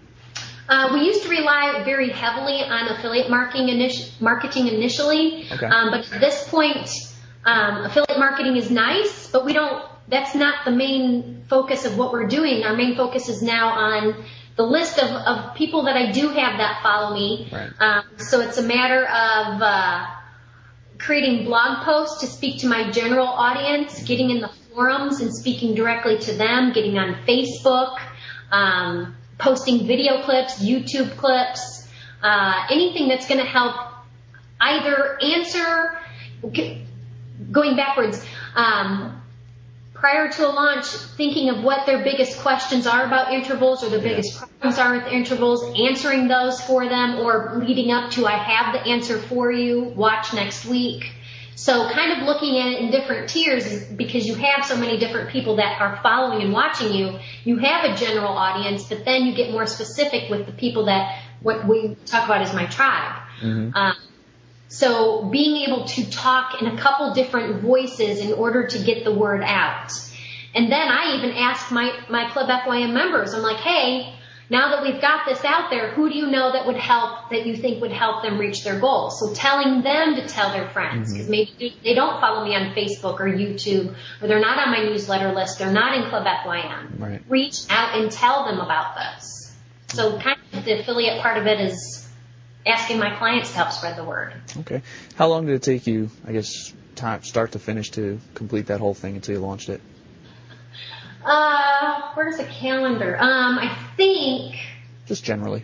[SPEAKER 2] Uh, we used to rely very heavily on affiliate marketing, initi- marketing initially, okay. um, but at this point, Um, affiliate marketing is nice, but we don't that's not the main focus of what we're doing. Our main focus is now on the list of, of people that I do have that follow me.
[SPEAKER 1] Right.
[SPEAKER 2] Um, so it's a matter of uh, creating blog posts to speak to my general audience, getting in the forums and speaking directly to them, getting on Facebook, um, posting video clips, YouTube clips, uh, anything that's going to help either answer, going backwards, um, prior to a launch, thinking of what their biggest questions are about intervals or their
[SPEAKER 1] Yeah.
[SPEAKER 2] biggest problems are with intervals, answering those for them, or leading up to I have the answer for you, watch next week. So kind of looking at it in different tiers is because you have so many different people that are following and watching you. You have a general audience, but then you get more specific with the people that what we talk about is my tribe.
[SPEAKER 1] Mm-hmm.
[SPEAKER 2] Um, So being able to talk in a couple different voices in order to get the word out. And then I even asked my, my Club F Y M members, I'm like, hey, now that we've got this out there, who do you know that would help, that you think would help them reach their goals? So telling them to tell their friends, because
[SPEAKER 1] Mm-hmm.
[SPEAKER 2] maybe they don't follow me on Facebook or YouTube, or they're not on my newsletter list, they're not in Club F Y M.
[SPEAKER 1] Right.
[SPEAKER 2] Reach out and tell them about this. So kind of the affiliate part of it is asking my clients to help spread the word.
[SPEAKER 1] Okay. How long did it take you, I guess, time, start to finish to complete that whole thing until you launched it?
[SPEAKER 2] Uh, where's the calendar? Um, I think,
[SPEAKER 1] Just generally.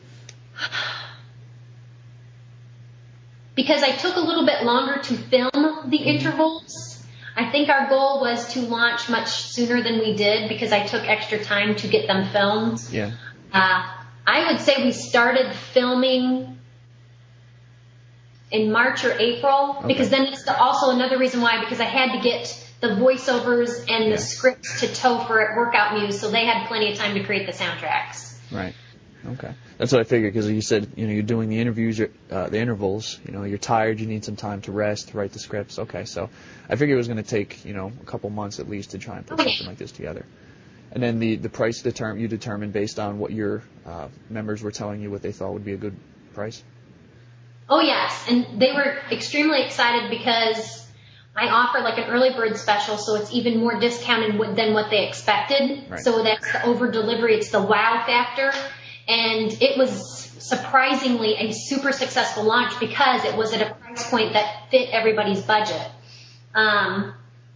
[SPEAKER 2] because I took a little bit longer to film the intervals, I think our goal was to launch much sooner than we did because I took extra time to get them filmed.
[SPEAKER 1] Yeah.
[SPEAKER 2] Uh, I would say we started filming in March or April,
[SPEAKER 1] Okay.
[SPEAKER 2] because then it's the, also another reason why, because I had to get the voiceovers and
[SPEAKER 1] Yeah.
[SPEAKER 2] the scripts to Topher at Workout Muse, so they had plenty of time to create the soundtracks.
[SPEAKER 1] Right. Okay. That's what I figured, because you said, you know, you're doing the interviews, uh, the intervals, you know, you're tired, you need some time to rest, write the scripts. Okay, so I figured it was going to take, you know, a couple months at least to try and put
[SPEAKER 2] Okay.
[SPEAKER 1] something like this together. And then the, the price determ- you determined based on what your uh, members were telling you what they thought would be a good price?
[SPEAKER 2] Oh yes, and they were extremely excited because I offer like an early bird special, so it's even more discounted than what they expected.
[SPEAKER 1] Right.
[SPEAKER 2] So that's the over delivery, it's the wow factor. And it was surprisingly a super successful launch because it was at a price point that fit everybody's budget. Um,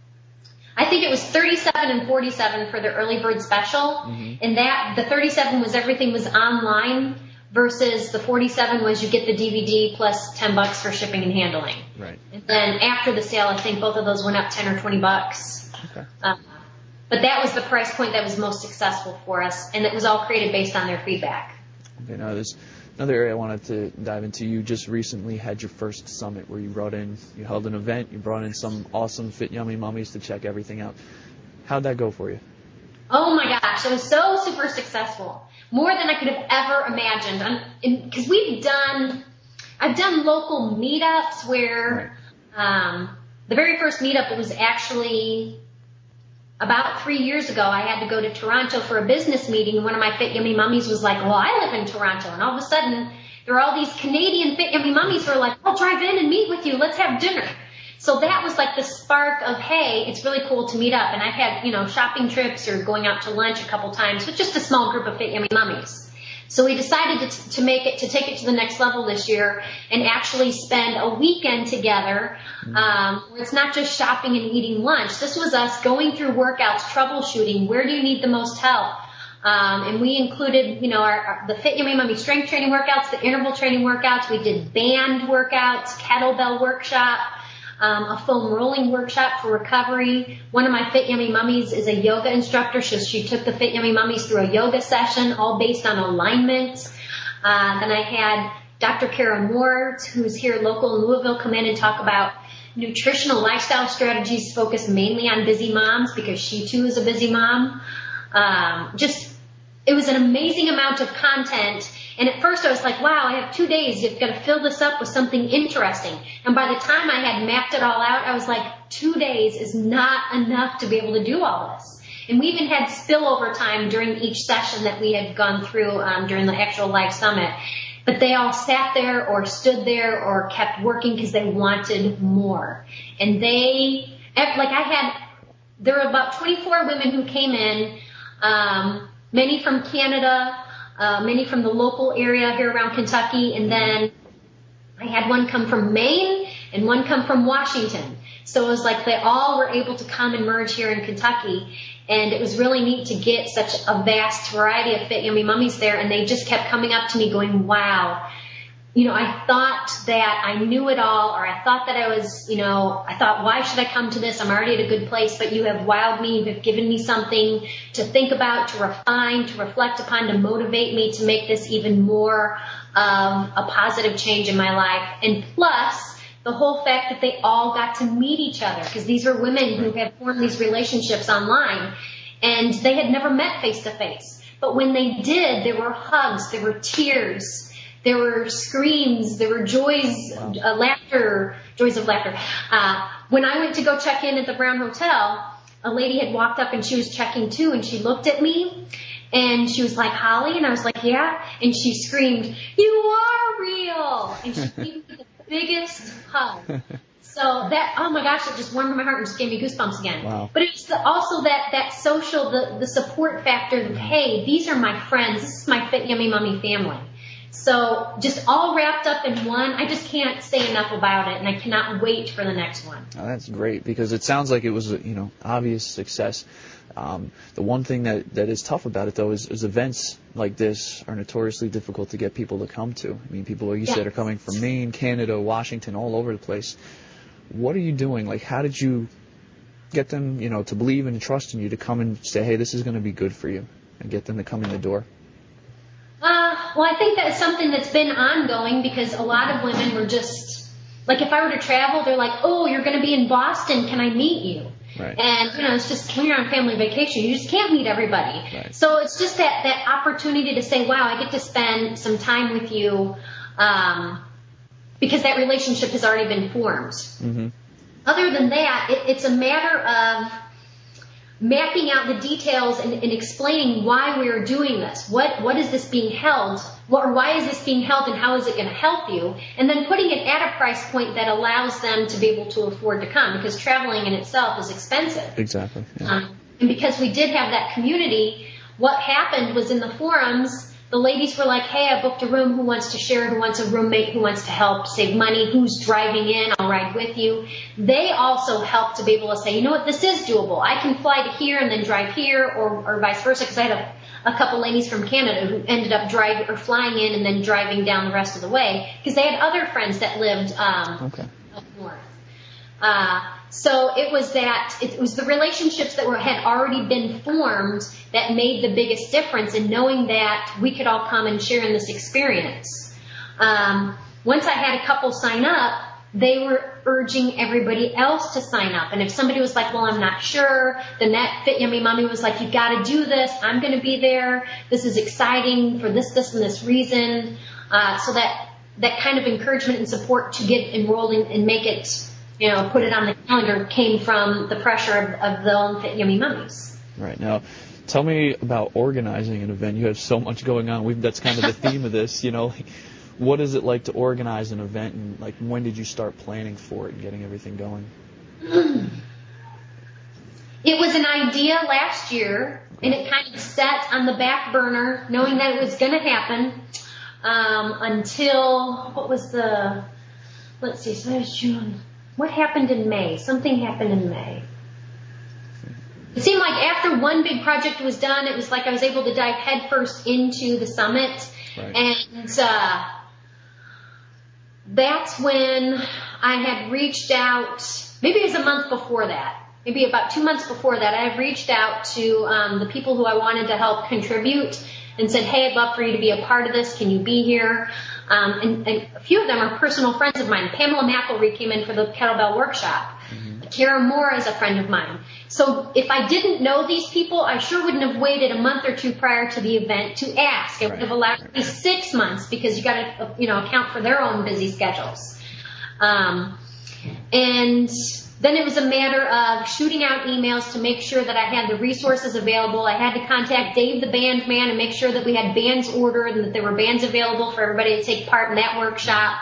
[SPEAKER 2] I think it was thirty-seven and forty-seven for the early bird special,
[SPEAKER 1] Mm-hmm.
[SPEAKER 2] and that the thirty-seven was everything was online versus the forty-seven was you get the D V D plus ten bucks for shipping and handling.
[SPEAKER 1] Right.
[SPEAKER 2] And then after the sale, I think both of those went up ten or twenty bucks.
[SPEAKER 1] Okay.
[SPEAKER 2] Um, but that was the price point that was most successful for us, and it was all created based on their feedback.
[SPEAKER 1] Okay, now there's another area I wanted to dive into. You just recently had your first summit where you brought in, you held an event, you brought in some awesome Fit Yummy Mummies to check everything out. How'd that go for you?
[SPEAKER 2] Oh my gosh, it was so super successful. More than I could have ever imagined. Because we've done, I've done local meetups where, um, the very first meetup, it was actually about three years ago. I had to go to Toronto for a business meeting, and one of my Fit Yummy Mummies was like, well, I live in Toronto. And all of a sudden, there were all these Canadian Fit Yummy Mummies who were like, I'll drive in and meet with you. Let's have dinner. So that was like the spark of, hey, it's really cool to meet up. And I've had, you know, shopping trips or going out to lunch a couple times with just a small group of Fit Yummy Mummies. So we decided to, to make it, to take it to the next level this year and actually spend a weekend together, um, where it's not just shopping and eating lunch. This was us going through workouts, troubleshooting. Where do you need the most help? Um, and we included, you know, our, our, the Fit Yummy Mummy strength training workouts, the interval training workouts. We did band workouts, kettlebell workshop, um, a foam rolling workshop for recovery. One of my Fit Yummy Mummies is a yoga instructor. So she took the Fit Yummy Mummies through a yoga session, all based on alignment. Uh, then I had Doctor Kara Moore, who's here local in Louisville, come in and talk about nutritional lifestyle strategies focused mainly on busy moms because she too is a busy mom. Um, just, it was an amazing amount of content. And at first I was like, wow, I have two days. You've got to fill this up with something interesting. And by the time I had mapped it all out, I was like, two days is not enough to be able to do all this. And we even had spillover time during each session that we had gone through um, during the actual live summit. But they all sat there or stood there or kept working because they wanted more. And they, like I had there were about twenty-four women who came in, um, many from Canada, uh, many from the local area here around Kentucky, and then I had one come from Maine and one come from Washington. So it was like they all were able to come and merge here in Kentucky. And it was really neat to get such a vast variety of Fit Yummy Mummies there. And they just kept coming up to me going, wow, you know, I thought that I knew it all, or I thought that I was, you know, I thought, why should I come to this? I'm already at a good place, but you have wowed me. You have given me something to think about, to refine, to reflect upon, to motivate me to make this even more of a positive change in my life. And plus, the whole fact that they all got to meet each other, because these were women who had formed these relationships online, and they had never met face to face. But when they did, there were hugs, there were tears, there were screams, there were joys, wow. uh, laughter, joys of laughter. Uh, when I went to go check in at the Brown Hotel, a lady had walked up and she was checking too, and she looked at me and she was like, Holly? And I was like, yeah. And she screamed, you are real. And she gave me the biggest hug. So that, oh my gosh, it just warmed my heart and just gave me goosebumps again.
[SPEAKER 1] Wow.
[SPEAKER 2] But it's the, also that, that social, the, the support factor that, hey, these are my friends. This is my Fit Yummy Mummy family. So just all wrapped up in one. I just can't say enough about it, and I cannot wait for the next one.
[SPEAKER 1] Oh, that's great, because it sounds like it was a, you know, obvious success. Um, the one thing that, that is tough about it, though, is, is events like this are notoriously difficult to get people to come to. I mean, people, like you
[SPEAKER 2] yeah.
[SPEAKER 1] said, are coming from Maine, Canada, Washington, all over the place. What are you doing? Like, how did you get them, you know, to believe and trust in you to come and say, hey, this is going to be good for you, and get them to come in the door?
[SPEAKER 2] Uh, well, I think that's something that's been ongoing, because a lot of women were just, like, if I were to travel, they're like, oh, you're going to be in Boston, can I meet you?
[SPEAKER 1] Right.
[SPEAKER 2] And, you know, it's just when you're on family vacation, you just can't meet everybody.
[SPEAKER 1] Right.
[SPEAKER 2] So it's just that, that opportunity to say, wow, I get to spend some time with you, um, because that relationship has already been formed.
[SPEAKER 1] Mm-hmm.
[SPEAKER 2] Other than that, it, it's a matter of mapping out the details and, and explaining why we are doing this. What, what is this being held? What, or why is this being held, and how is it going to help you? And then putting it at a price point that allows them to be able to afford to come, because traveling in itself is expensive.
[SPEAKER 1] Exactly. Yeah.
[SPEAKER 2] Um, and because we did have that community, what happened was in the forums, the ladies were like, hey, I booked a room. Who wants to share? Who wants a roommate? Who wants to help save money? Who's driving in? I'll ride with you. They also helped to be able to say, you know what, this is doable. I can fly to here and then drive here, or, or vice versa, because I had a, a couple ladies from Canada who ended up driving or flying in and then driving down the rest of the way, because they had other friends that lived um,
[SPEAKER 1] okay.
[SPEAKER 2] up north. Uh, so it was that, it was the relationships that were, had already been formed that made the biggest difference in knowing that we could all come and share in this experience. Um, once I had a couple sign up, they were urging everybody else to sign up. And if somebody was like, well, I'm not sure, then that Fit Yummy Mummy was like, you got to do this. I'm going to be there. This is exciting for this, this, and this reason. Uh, so that, that kind of encouragement and support to get enrolled in, and make it, you know, put it on the calendar came from the pressure of, of the own Fit Yummy Mummies.
[SPEAKER 1] Right. Now, tell me about organizing an event. You have so much going on. We've, that's kind of the theme of this, you know. What is it like to organize an event, and like when did you start planning for it and getting everything going?
[SPEAKER 2] It was an idea last year, and it kind of sat on the back burner, knowing that it was going to happen, um, until, what was the, let's see, so that was June. What happened in May? Something happened in May. It seemed like after one big project was done, it was like I was able to dive headfirst into the summit.
[SPEAKER 1] Right.
[SPEAKER 2] And uh, that's when I had reached out, maybe it was a month before that, maybe about two months before that, I had reached out to um, the people who I wanted to help contribute and said, hey, I'd love for you to be a part of this. Can you be here? Um, and, and a few of them are personal friends of mine. Pamela McElry came in for the kettlebell workshop. Mm-hmm. Kara Moore is a friend of mine. So if I didn't know these people, I sure wouldn't have waited a month or two prior to the event to ask. It right. would have allowed right. me six months because you got to, you know, account for their own busy schedules. Um, and then it was a matter of shooting out emails to make sure that I had the resources available. I had to contact Dave, the band man, and make sure that we had bands ordered and that there were bands available for everybody to take part in that workshop.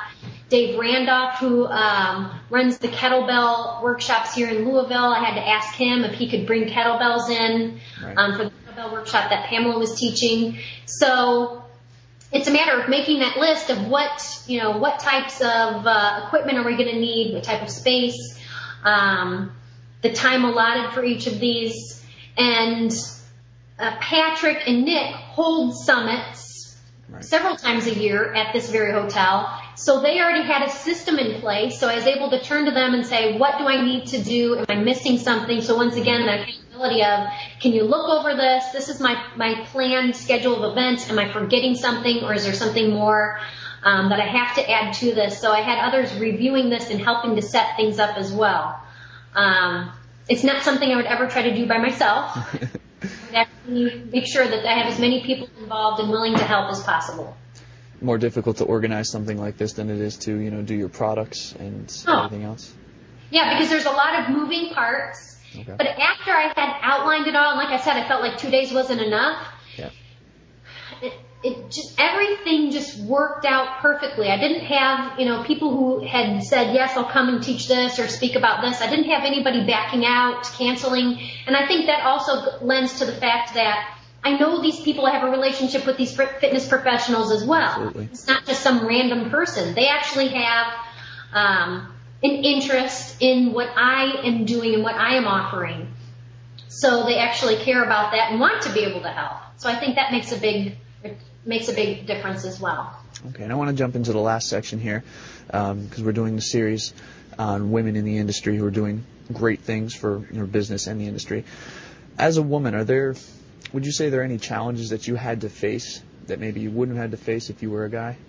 [SPEAKER 2] Dave Randolph, who um, runs the kettlebell workshops here in Louisville. I had to ask him if he could bring kettlebells in
[SPEAKER 1] Right.
[SPEAKER 2] um, for the kettlebell workshop that Pamela was teaching. So it's a matter of making that list of what, you know, what types of uh, equipment are we going to need, what type of space, um, the time allotted for each of these. And uh, Patrick and Nick hold summits
[SPEAKER 1] Right.
[SPEAKER 2] several times a year at this very hotel. So they already had a system in place. So I was able to turn to them and say, what do I need to do? Am I missing something? So once again, the accountability of, can you look over this? This is my, my planned schedule of events. Am I forgetting something, or is there something more um, that I have to add to this? So I had others reviewing this and helping to set things up as well. Um, it's not something I would ever try to do by myself. I would actually make sure that I have as many people involved and willing to help as possible.
[SPEAKER 1] More difficult to organize something like this than it is to, you know, do your products and
[SPEAKER 2] Oh.
[SPEAKER 1] everything else?
[SPEAKER 2] Yeah, because there's a lot of moving parts.
[SPEAKER 1] Okay.
[SPEAKER 2] But after I had outlined it all, and like I said, I felt like two days wasn't enough.
[SPEAKER 1] Yeah.
[SPEAKER 2] It, it just, everything just worked out perfectly. I didn't have, you know, people who had said, yes, I'll come and teach this or speak about this. I didn't have anybody backing out, canceling. And I think that also lends to the fact that I know these people. I have a relationship with these fitness professionals as well.
[SPEAKER 1] Absolutely.
[SPEAKER 2] It's not just some random person. They actually have um, an interest in what I am doing and what I am offering. So they actually care about that and want to be able to help. So I think that makes a big it makes a big difference as well.
[SPEAKER 1] Okay, and I want to jump into the last section here because um, we're doing the series on women in the industry who are doing great things for, you know, business and the industry. As a woman, are there, would you say there are any challenges that you had to face that maybe you wouldn't have had to face if you were a guy?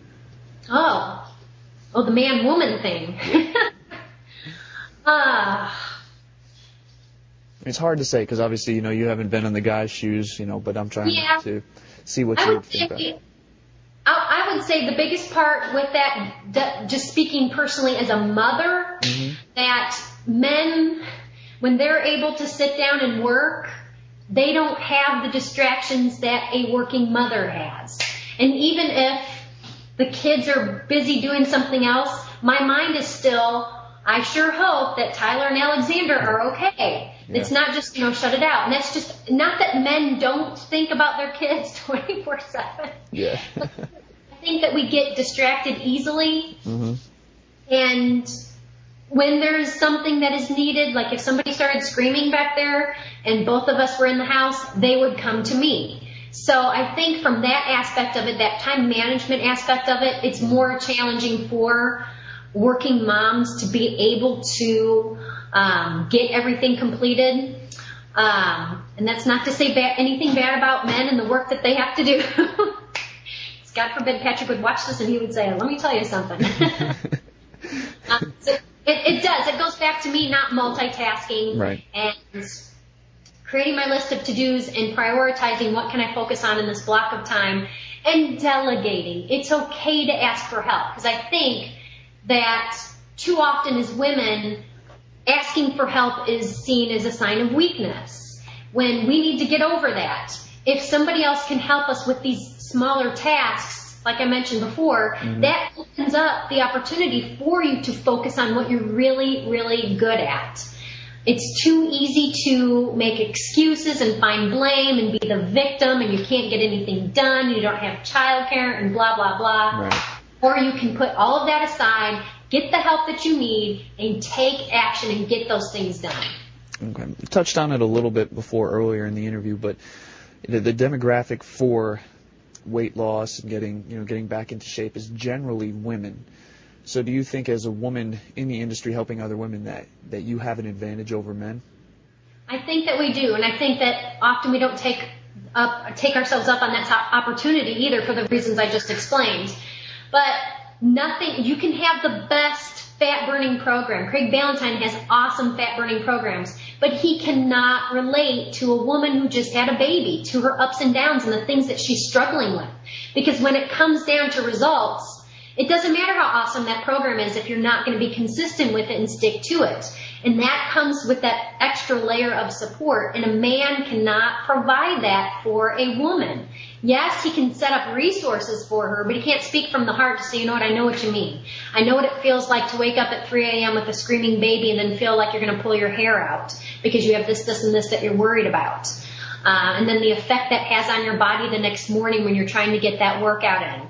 [SPEAKER 2] Oh, oh, the man-woman thing. uh,
[SPEAKER 1] It's hard to say because obviously, you know, you haven't been in the guy's shoes, you know, but I'm trying
[SPEAKER 2] Yeah.
[SPEAKER 1] to see what
[SPEAKER 2] I
[SPEAKER 1] you
[SPEAKER 2] would
[SPEAKER 1] would think about.
[SPEAKER 2] say, I I would say the biggest part with that, that, just speaking personally as a mother,
[SPEAKER 1] Mhm.
[SPEAKER 2] that men, when they're able to sit down and work, they don't have the distractions that a working mother has. And even if the kids are busy doing something else, my mind is still, I sure hope that Tyler and Alexander are okay.
[SPEAKER 1] Yeah.
[SPEAKER 2] It's not just, you know, shut it out. And that's just, not that men don't think about their kids twenty-four seven.
[SPEAKER 1] Yeah.
[SPEAKER 2] I think that we get distracted easily.
[SPEAKER 1] Mhm.
[SPEAKER 2] And when there's something that is needed, like if somebody started screaming back there and both of us were in the house, they would come to me. So I think from that aspect of it, that time management aspect of it, it's more challenging for working moms to be able to um, get everything completed. Um, and that's not to say ba- anything bad about men and the work that they have to do. God forbid Patrick would watch this and he would say, let me tell you something. um, so it, it does. It goes back to me not multitasking
[SPEAKER 1] Right.
[SPEAKER 2] and creating my list of to-dos and prioritizing what can I focus on in this block of time and delegating. It's okay to ask for help because I think that too often as women, asking for help is seen as a sign of weakness when we need to get over that. If somebody else can help us with these smaller tasks, like I mentioned before, mm-hmm. that opens up the opportunity for you to focus on what you're really, really good at. It's too easy to make excuses and find blame and be the victim and you can't get anything done, you don't have childcare and blah, blah, blah.
[SPEAKER 1] Right.
[SPEAKER 2] Or you can put all of that aside, get the help that you need, and take action and get those things done.
[SPEAKER 1] Okay. You touched on it a little bit before earlier in the interview, but the, the demographic for weight loss and getting, you know, getting back into shape is generally women. So do you think as a woman in the industry helping other women that, that you have an advantage over men?
[SPEAKER 2] I think that we do, and I think that often we don't take up, take ourselves up on that top opportunity either for the reasons I just explained. But nothing, you can have the best fat burning program. Craig Ballantyne has awesome fat burning programs, but he cannot relate to a woman who just had a baby, to her ups and downs and the things that she's struggling with. Because when it comes down to results, It doesn't matter how awesome that program is if you're not going to be consistent with it and stick to it. And that comes with that extra layer of support, and a man cannot provide that for a woman. Yes, he can set up resources for her, but he can't speak from the heart to say, you know what, I know what you mean. I know what it feels like to wake up at three a.m. with a screaming baby and then feel like you're going to pull your hair out because you have this, this, and this that you're worried about. Uh, and then the effect that has on your body the next morning when you're trying to get that workout in.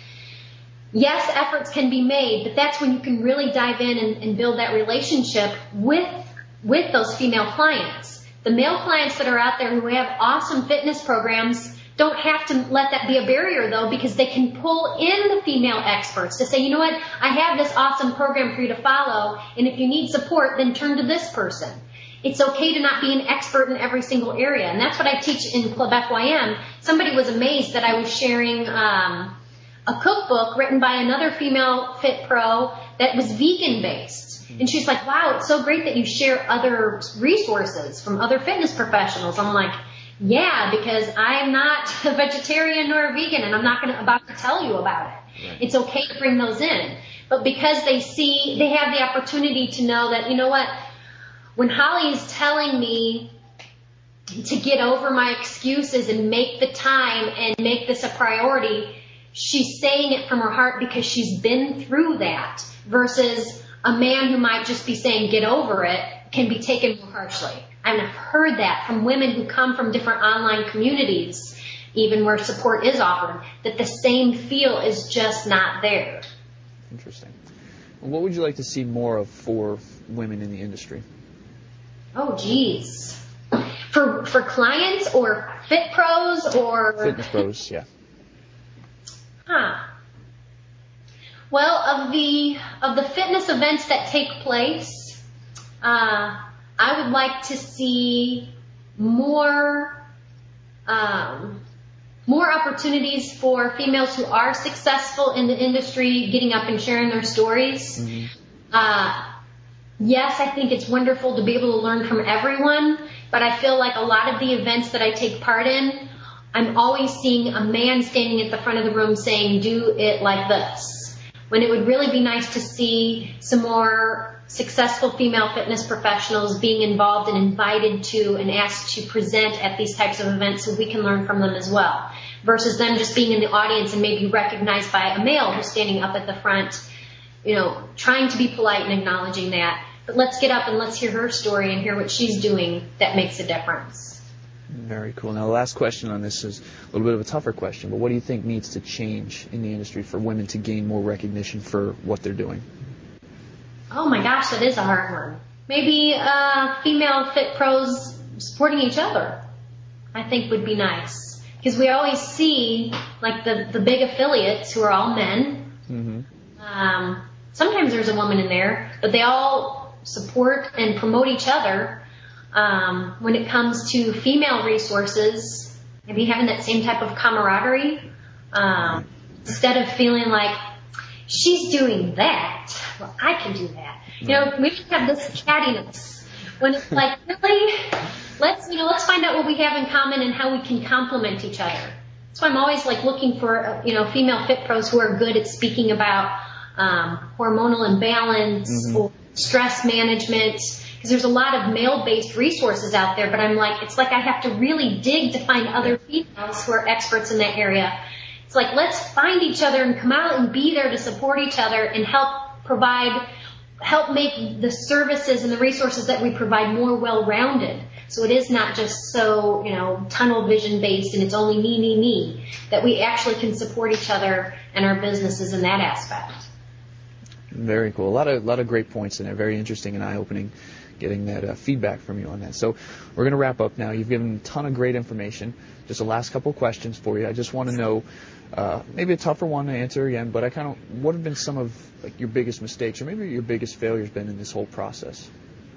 [SPEAKER 2] Yes, efforts can be made, but that's when you can really dive in and, and build that relationship with with those female clients. The male clients that are out there who have awesome fitness programs don't have to let that be a barrier, though, because they can pull in the female experts to say, you know what, I have this awesome program for you to follow, and if you need support, then turn to this person. It's okay to not be an expert in every single area, and that's what I teach in Club F Y M. Somebody was amazed that I was sharing um, a cookbook written by another female fit pro that was vegan based. And she's like, wow, it's so great that you share other resources from other fitness professionals. I'm like, yeah, because I'm not a vegetarian nor a vegan, and I'm not going to about to tell you about it. Right. It's okay to bring those in. But because they see, they have the opportunity to know that, you know what, when Holly's telling me to get over my excuses and make the time and make this a priority, she's saying it from her heart because she's been through that, versus a man who might just be saying get over it can be taken more harshly. And I've heard that from women who come from different online communities, even where support is offered, that the same feel is just not there.
[SPEAKER 1] Interesting. What would you like to see more of for women in the industry?
[SPEAKER 2] Oh, geez. For for clients or fit pros or...
[SPEAKER 1] Fitness pros, yeah.
[SPEAKER 2] Huh. Well, of the of the fitness events that take place, uh, I would like to see more um, more opportunities for females who are successful in the industry getting up and sharing their stories. Mm-hmm. Uh, yes, I think it's wonderful to be able to learn from everyone, but I feel like a lot of the events that I take part in, I'm always seeing a man standing at the front of the room saying, do it like this. When it would really be nice to see some more successful female fitness professionals being involved and invited to and asked to present at these types of events so we can learn from them as well, versus them just being in the audience and maybe recognized by a male who's standing up at the front, you know, trying to be polite and acknowledging that. But let's get up and let's hear her story and hear what she's doing that makes a difference.
[SPEAKER 1] Very cool. Now, the last question on this is a little bit of a tougher question, but what do you think needs to change in the industry for women to gain more recognition for what they're doing?
[SPEAKER 2] Oh my gosh, that is a hard one. Maybe uh, female fit pros supporting each other, I think would be nice. Because we always see, like, the, the big affiliates who are all men. Mm-hmm. Um, sometimes there's a woman in there, but they all support and promote each other. Um, when it comes to female resources, maybe having that same type of camaraderie, um, instead of feeling like she's doing that, well, I can do that. You know, we should have this cattiness when it's like, really, let's you know, let's find out what we have in common and how we can complement each other. That's why I'm always like looking for uh, you know female fit pros who are good at speaking about um, hormonal imbalance mm-hmm. or stress management. Because there's a lot of male-based resources out there, but I'm like, it's like I have to really dig to find other females who are experts in that area. It's like, let's find each other and come out and be there to support each other and help provide, help make the services and the resources that we provide more well-rounded. So it is not just so, you know, tunnel vision based and it's only me, me, me, that we actually can support each other and our businesses in that aspect.
[SPEAKER 1] Very cool. A lot of, a lot of great points in there. Very interesting and eye-opening. Getting that uh, feedback from you on that. So we're going to wrap up now. You've given a ton of great information. Just the last couple questions for you. I just want to know, uh, maybe a tougher one to answer again, but I kind of, what have been some of like your biggest mistakes or maybe your biggest failures been in this whole process?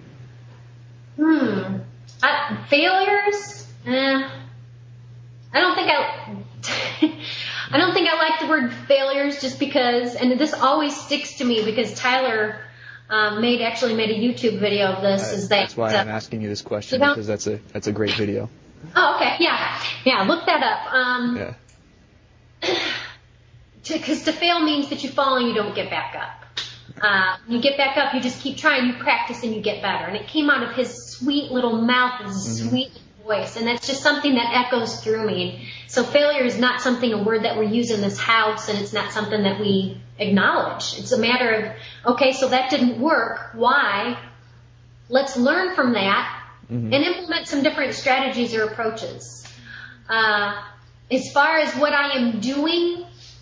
[SPEAKER 2] Hmm. I, failures? Eh. I don't think I, I don't think I like the word failures just because, and this always sticks to me because Tyler Um, made actually made a YouTube video of this.
[SPEAKER 1] Uh,
[SPEAKER 2] is that
[SPEAKER 1] that's why
[SPEAKER 2] uh,
[SPEAKER 1] I'm asking you this question because that's a that's a great video.
[SPEAKER 2] Oh, okay, yeah, yeah. Look that up. Um,
[SPEAKER 1] yeah.
[SPEAKER 2] because to, to fail means that you fall and you don't get back up. Uh, you get back up, you just keep trying, you practice, and you get better. And it came out of his sweet little mouth, his mm-hmm. sweet voice, and that's just something that echoes through me. So failure is not something, a word that we use in this house, and it's not something that we acknowledge. It's a matter of, okay, so that didn't work. Why? Let's learn from that mm-hmm. and implement some different strategies or approaches. Uh, as far as what I am doing,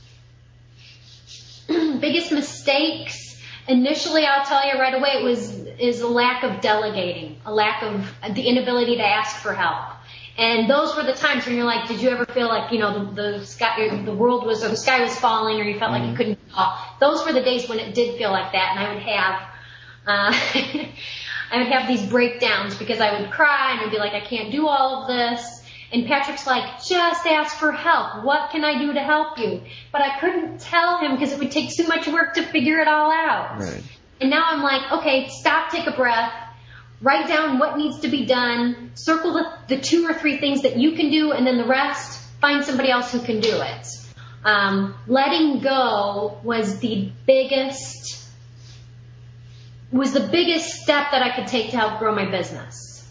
[SPEAKER 2] biggest mistakes, initially, I'll tell you right away, it was is a lack of delegating, a lack of the inability to ask for help. And those were the times when you're like, did you ever feel like, you know, the, the sky, the world was, or the sky was falling, or you felt mm-hmm. like you couldn't fall? Those were the days when it did feel like that, and I would have, uh, I would have these breakdowns because I would cry and I'd be like, I can't do all of this. And Patrick's like, just ask for help. What can I do to help you? But I couldn't tell him because it would take too much work to figure it all out.
[SPEAKER 1] Right.
[SPEAKER 2] And now I'm like, okay, stop, take a breath, write down what needs to be done, circle the, the two or three things that you can do, and then the rest, find somebody else who can do it. Um, letting go was the biggest, was the biggest step that I could take to help grow my business.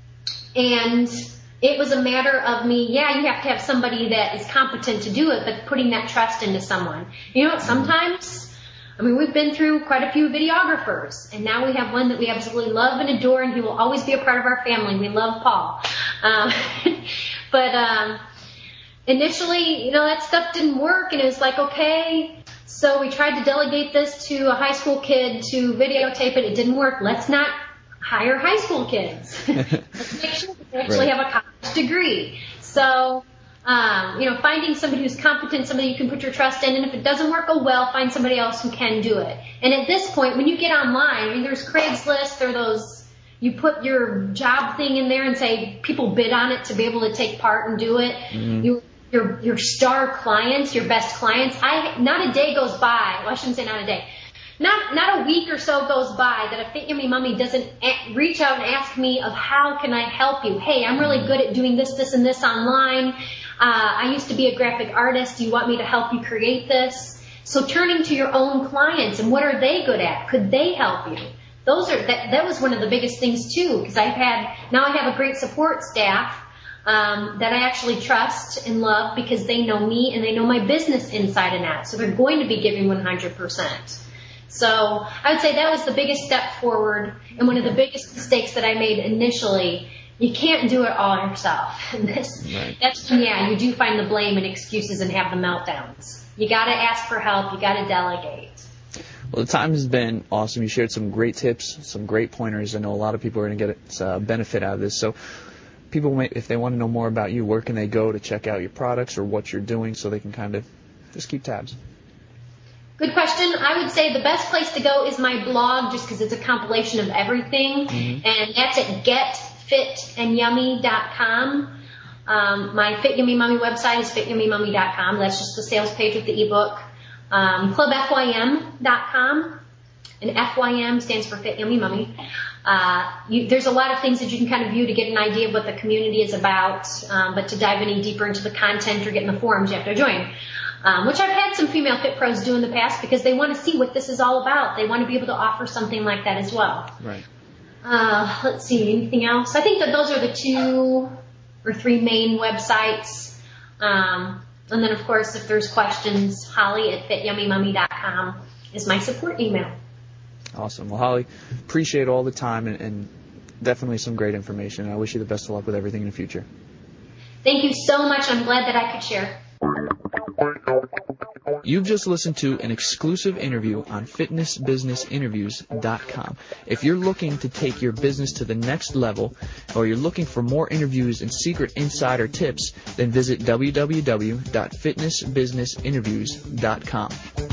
[SPEAKER 2] And it was a matter of me, yeah, you have to have somebody that is competent to do it, but putting that trust into someone. You know what, sometimes, I mean, we've been through quite a few videographers, and now we have one that we absolutely love and adore, and he will always be a part of our family. We love Paul. Um, but um, initially, you know, that stuff didn't work, and it was like, okay, so we tried to delegate this to a high school kid to videotape it. It didn't work. Let's not hire high school kids. Let's make sure they actually
[SPEAKER 1] right.
[SPEAKER 2] have a college degree. So, um, you know, finding somebody who's competent, somebody you can put your trust in, and if it doesn't work, oh well, find somebody else who can do it. And at this point, when you get online, I mean, there's Craigslist, there are those, you put your job thing in there and say people bid on it to be able to take part and do it. Mm-hmm. You, your, your star clients, your best clients. I, not a day goes by, well, I shouldn't say not a day. Not not a week or so goes by that a Fit Yummy Mummy doesn't a- reach out and ask me of how can I help you? Hey, I'm really good at doing this, this, and this online. Uh, I used to be a graphic artist. Do you want me to help you create this? So turning to your own clients and what are they good at? Could they help you? Those are that, that was one of the biggest things too, because I've had now I have a great support staff um, that I actually trust and love because they know me and they know my business inside and out. So they're going to be giving one hundred percent. So I would say that was the biggest step forward and one of the biggest mistakes that I made initially. You can't do it all yourself. this,
[SPEAKER 1] right.
[SPEAKER 2] That's when, yeah, you do find the blame and excuses and have the meltdowns. You got to ask for help. You got to delegate.
[SPEAKER 1] Well, the time has been awesome. You shared some great tips, some great pointers. I know a lot of people are going to get a uh, benefit out of this. So people, may, if they want to know more about you, where can they go to check out your products or what you're doing so they can kind of just keep tabs?
[SPEAKER 2] Good question. I would say the best place to go is my blog just because it's a compilation of everything. Mm-hmm. And that's at get fit and yummy dot com. Um, my Fit Yummy Mummy website is fit yummy mummy dot com. That's just the sales page with the ebook. Um, club f y m dot com. And F Y M stands for Fit Yummy Mummy. Uh, you, there's a lot of things that you can kind of view to get an idea of what the community is about. Um, but to dive any deeper into the content or get in the forums, you have to join. Um, which I've had some female fit pros do in the past because they want to see what this is all about. They want to be able to offer something like that as well.
[SPEAKER 1] Right.
[SPEAKER 2] Uh, let's see, anything else? I think that those are the two or three main websites. Um, and then, of course, if there's questions, Holly at fit yummy mummy dot com is my support email.
[SPEAKER 1] Awesome. Well, Holly, appreciate all the time and, and definitely some great information. I wish you the best of luck with everything in the future.
[SPEAKER 2] Thank you so much. I'm glad that I could share.
[SPEAKER 1] You've just listened to an exclusive interview on fitness business interviews dot com. If you're looking to take your business to the next level, or you're looking for more interviews and secret insider tips, then visit w w w dot fitness business interviews dot com.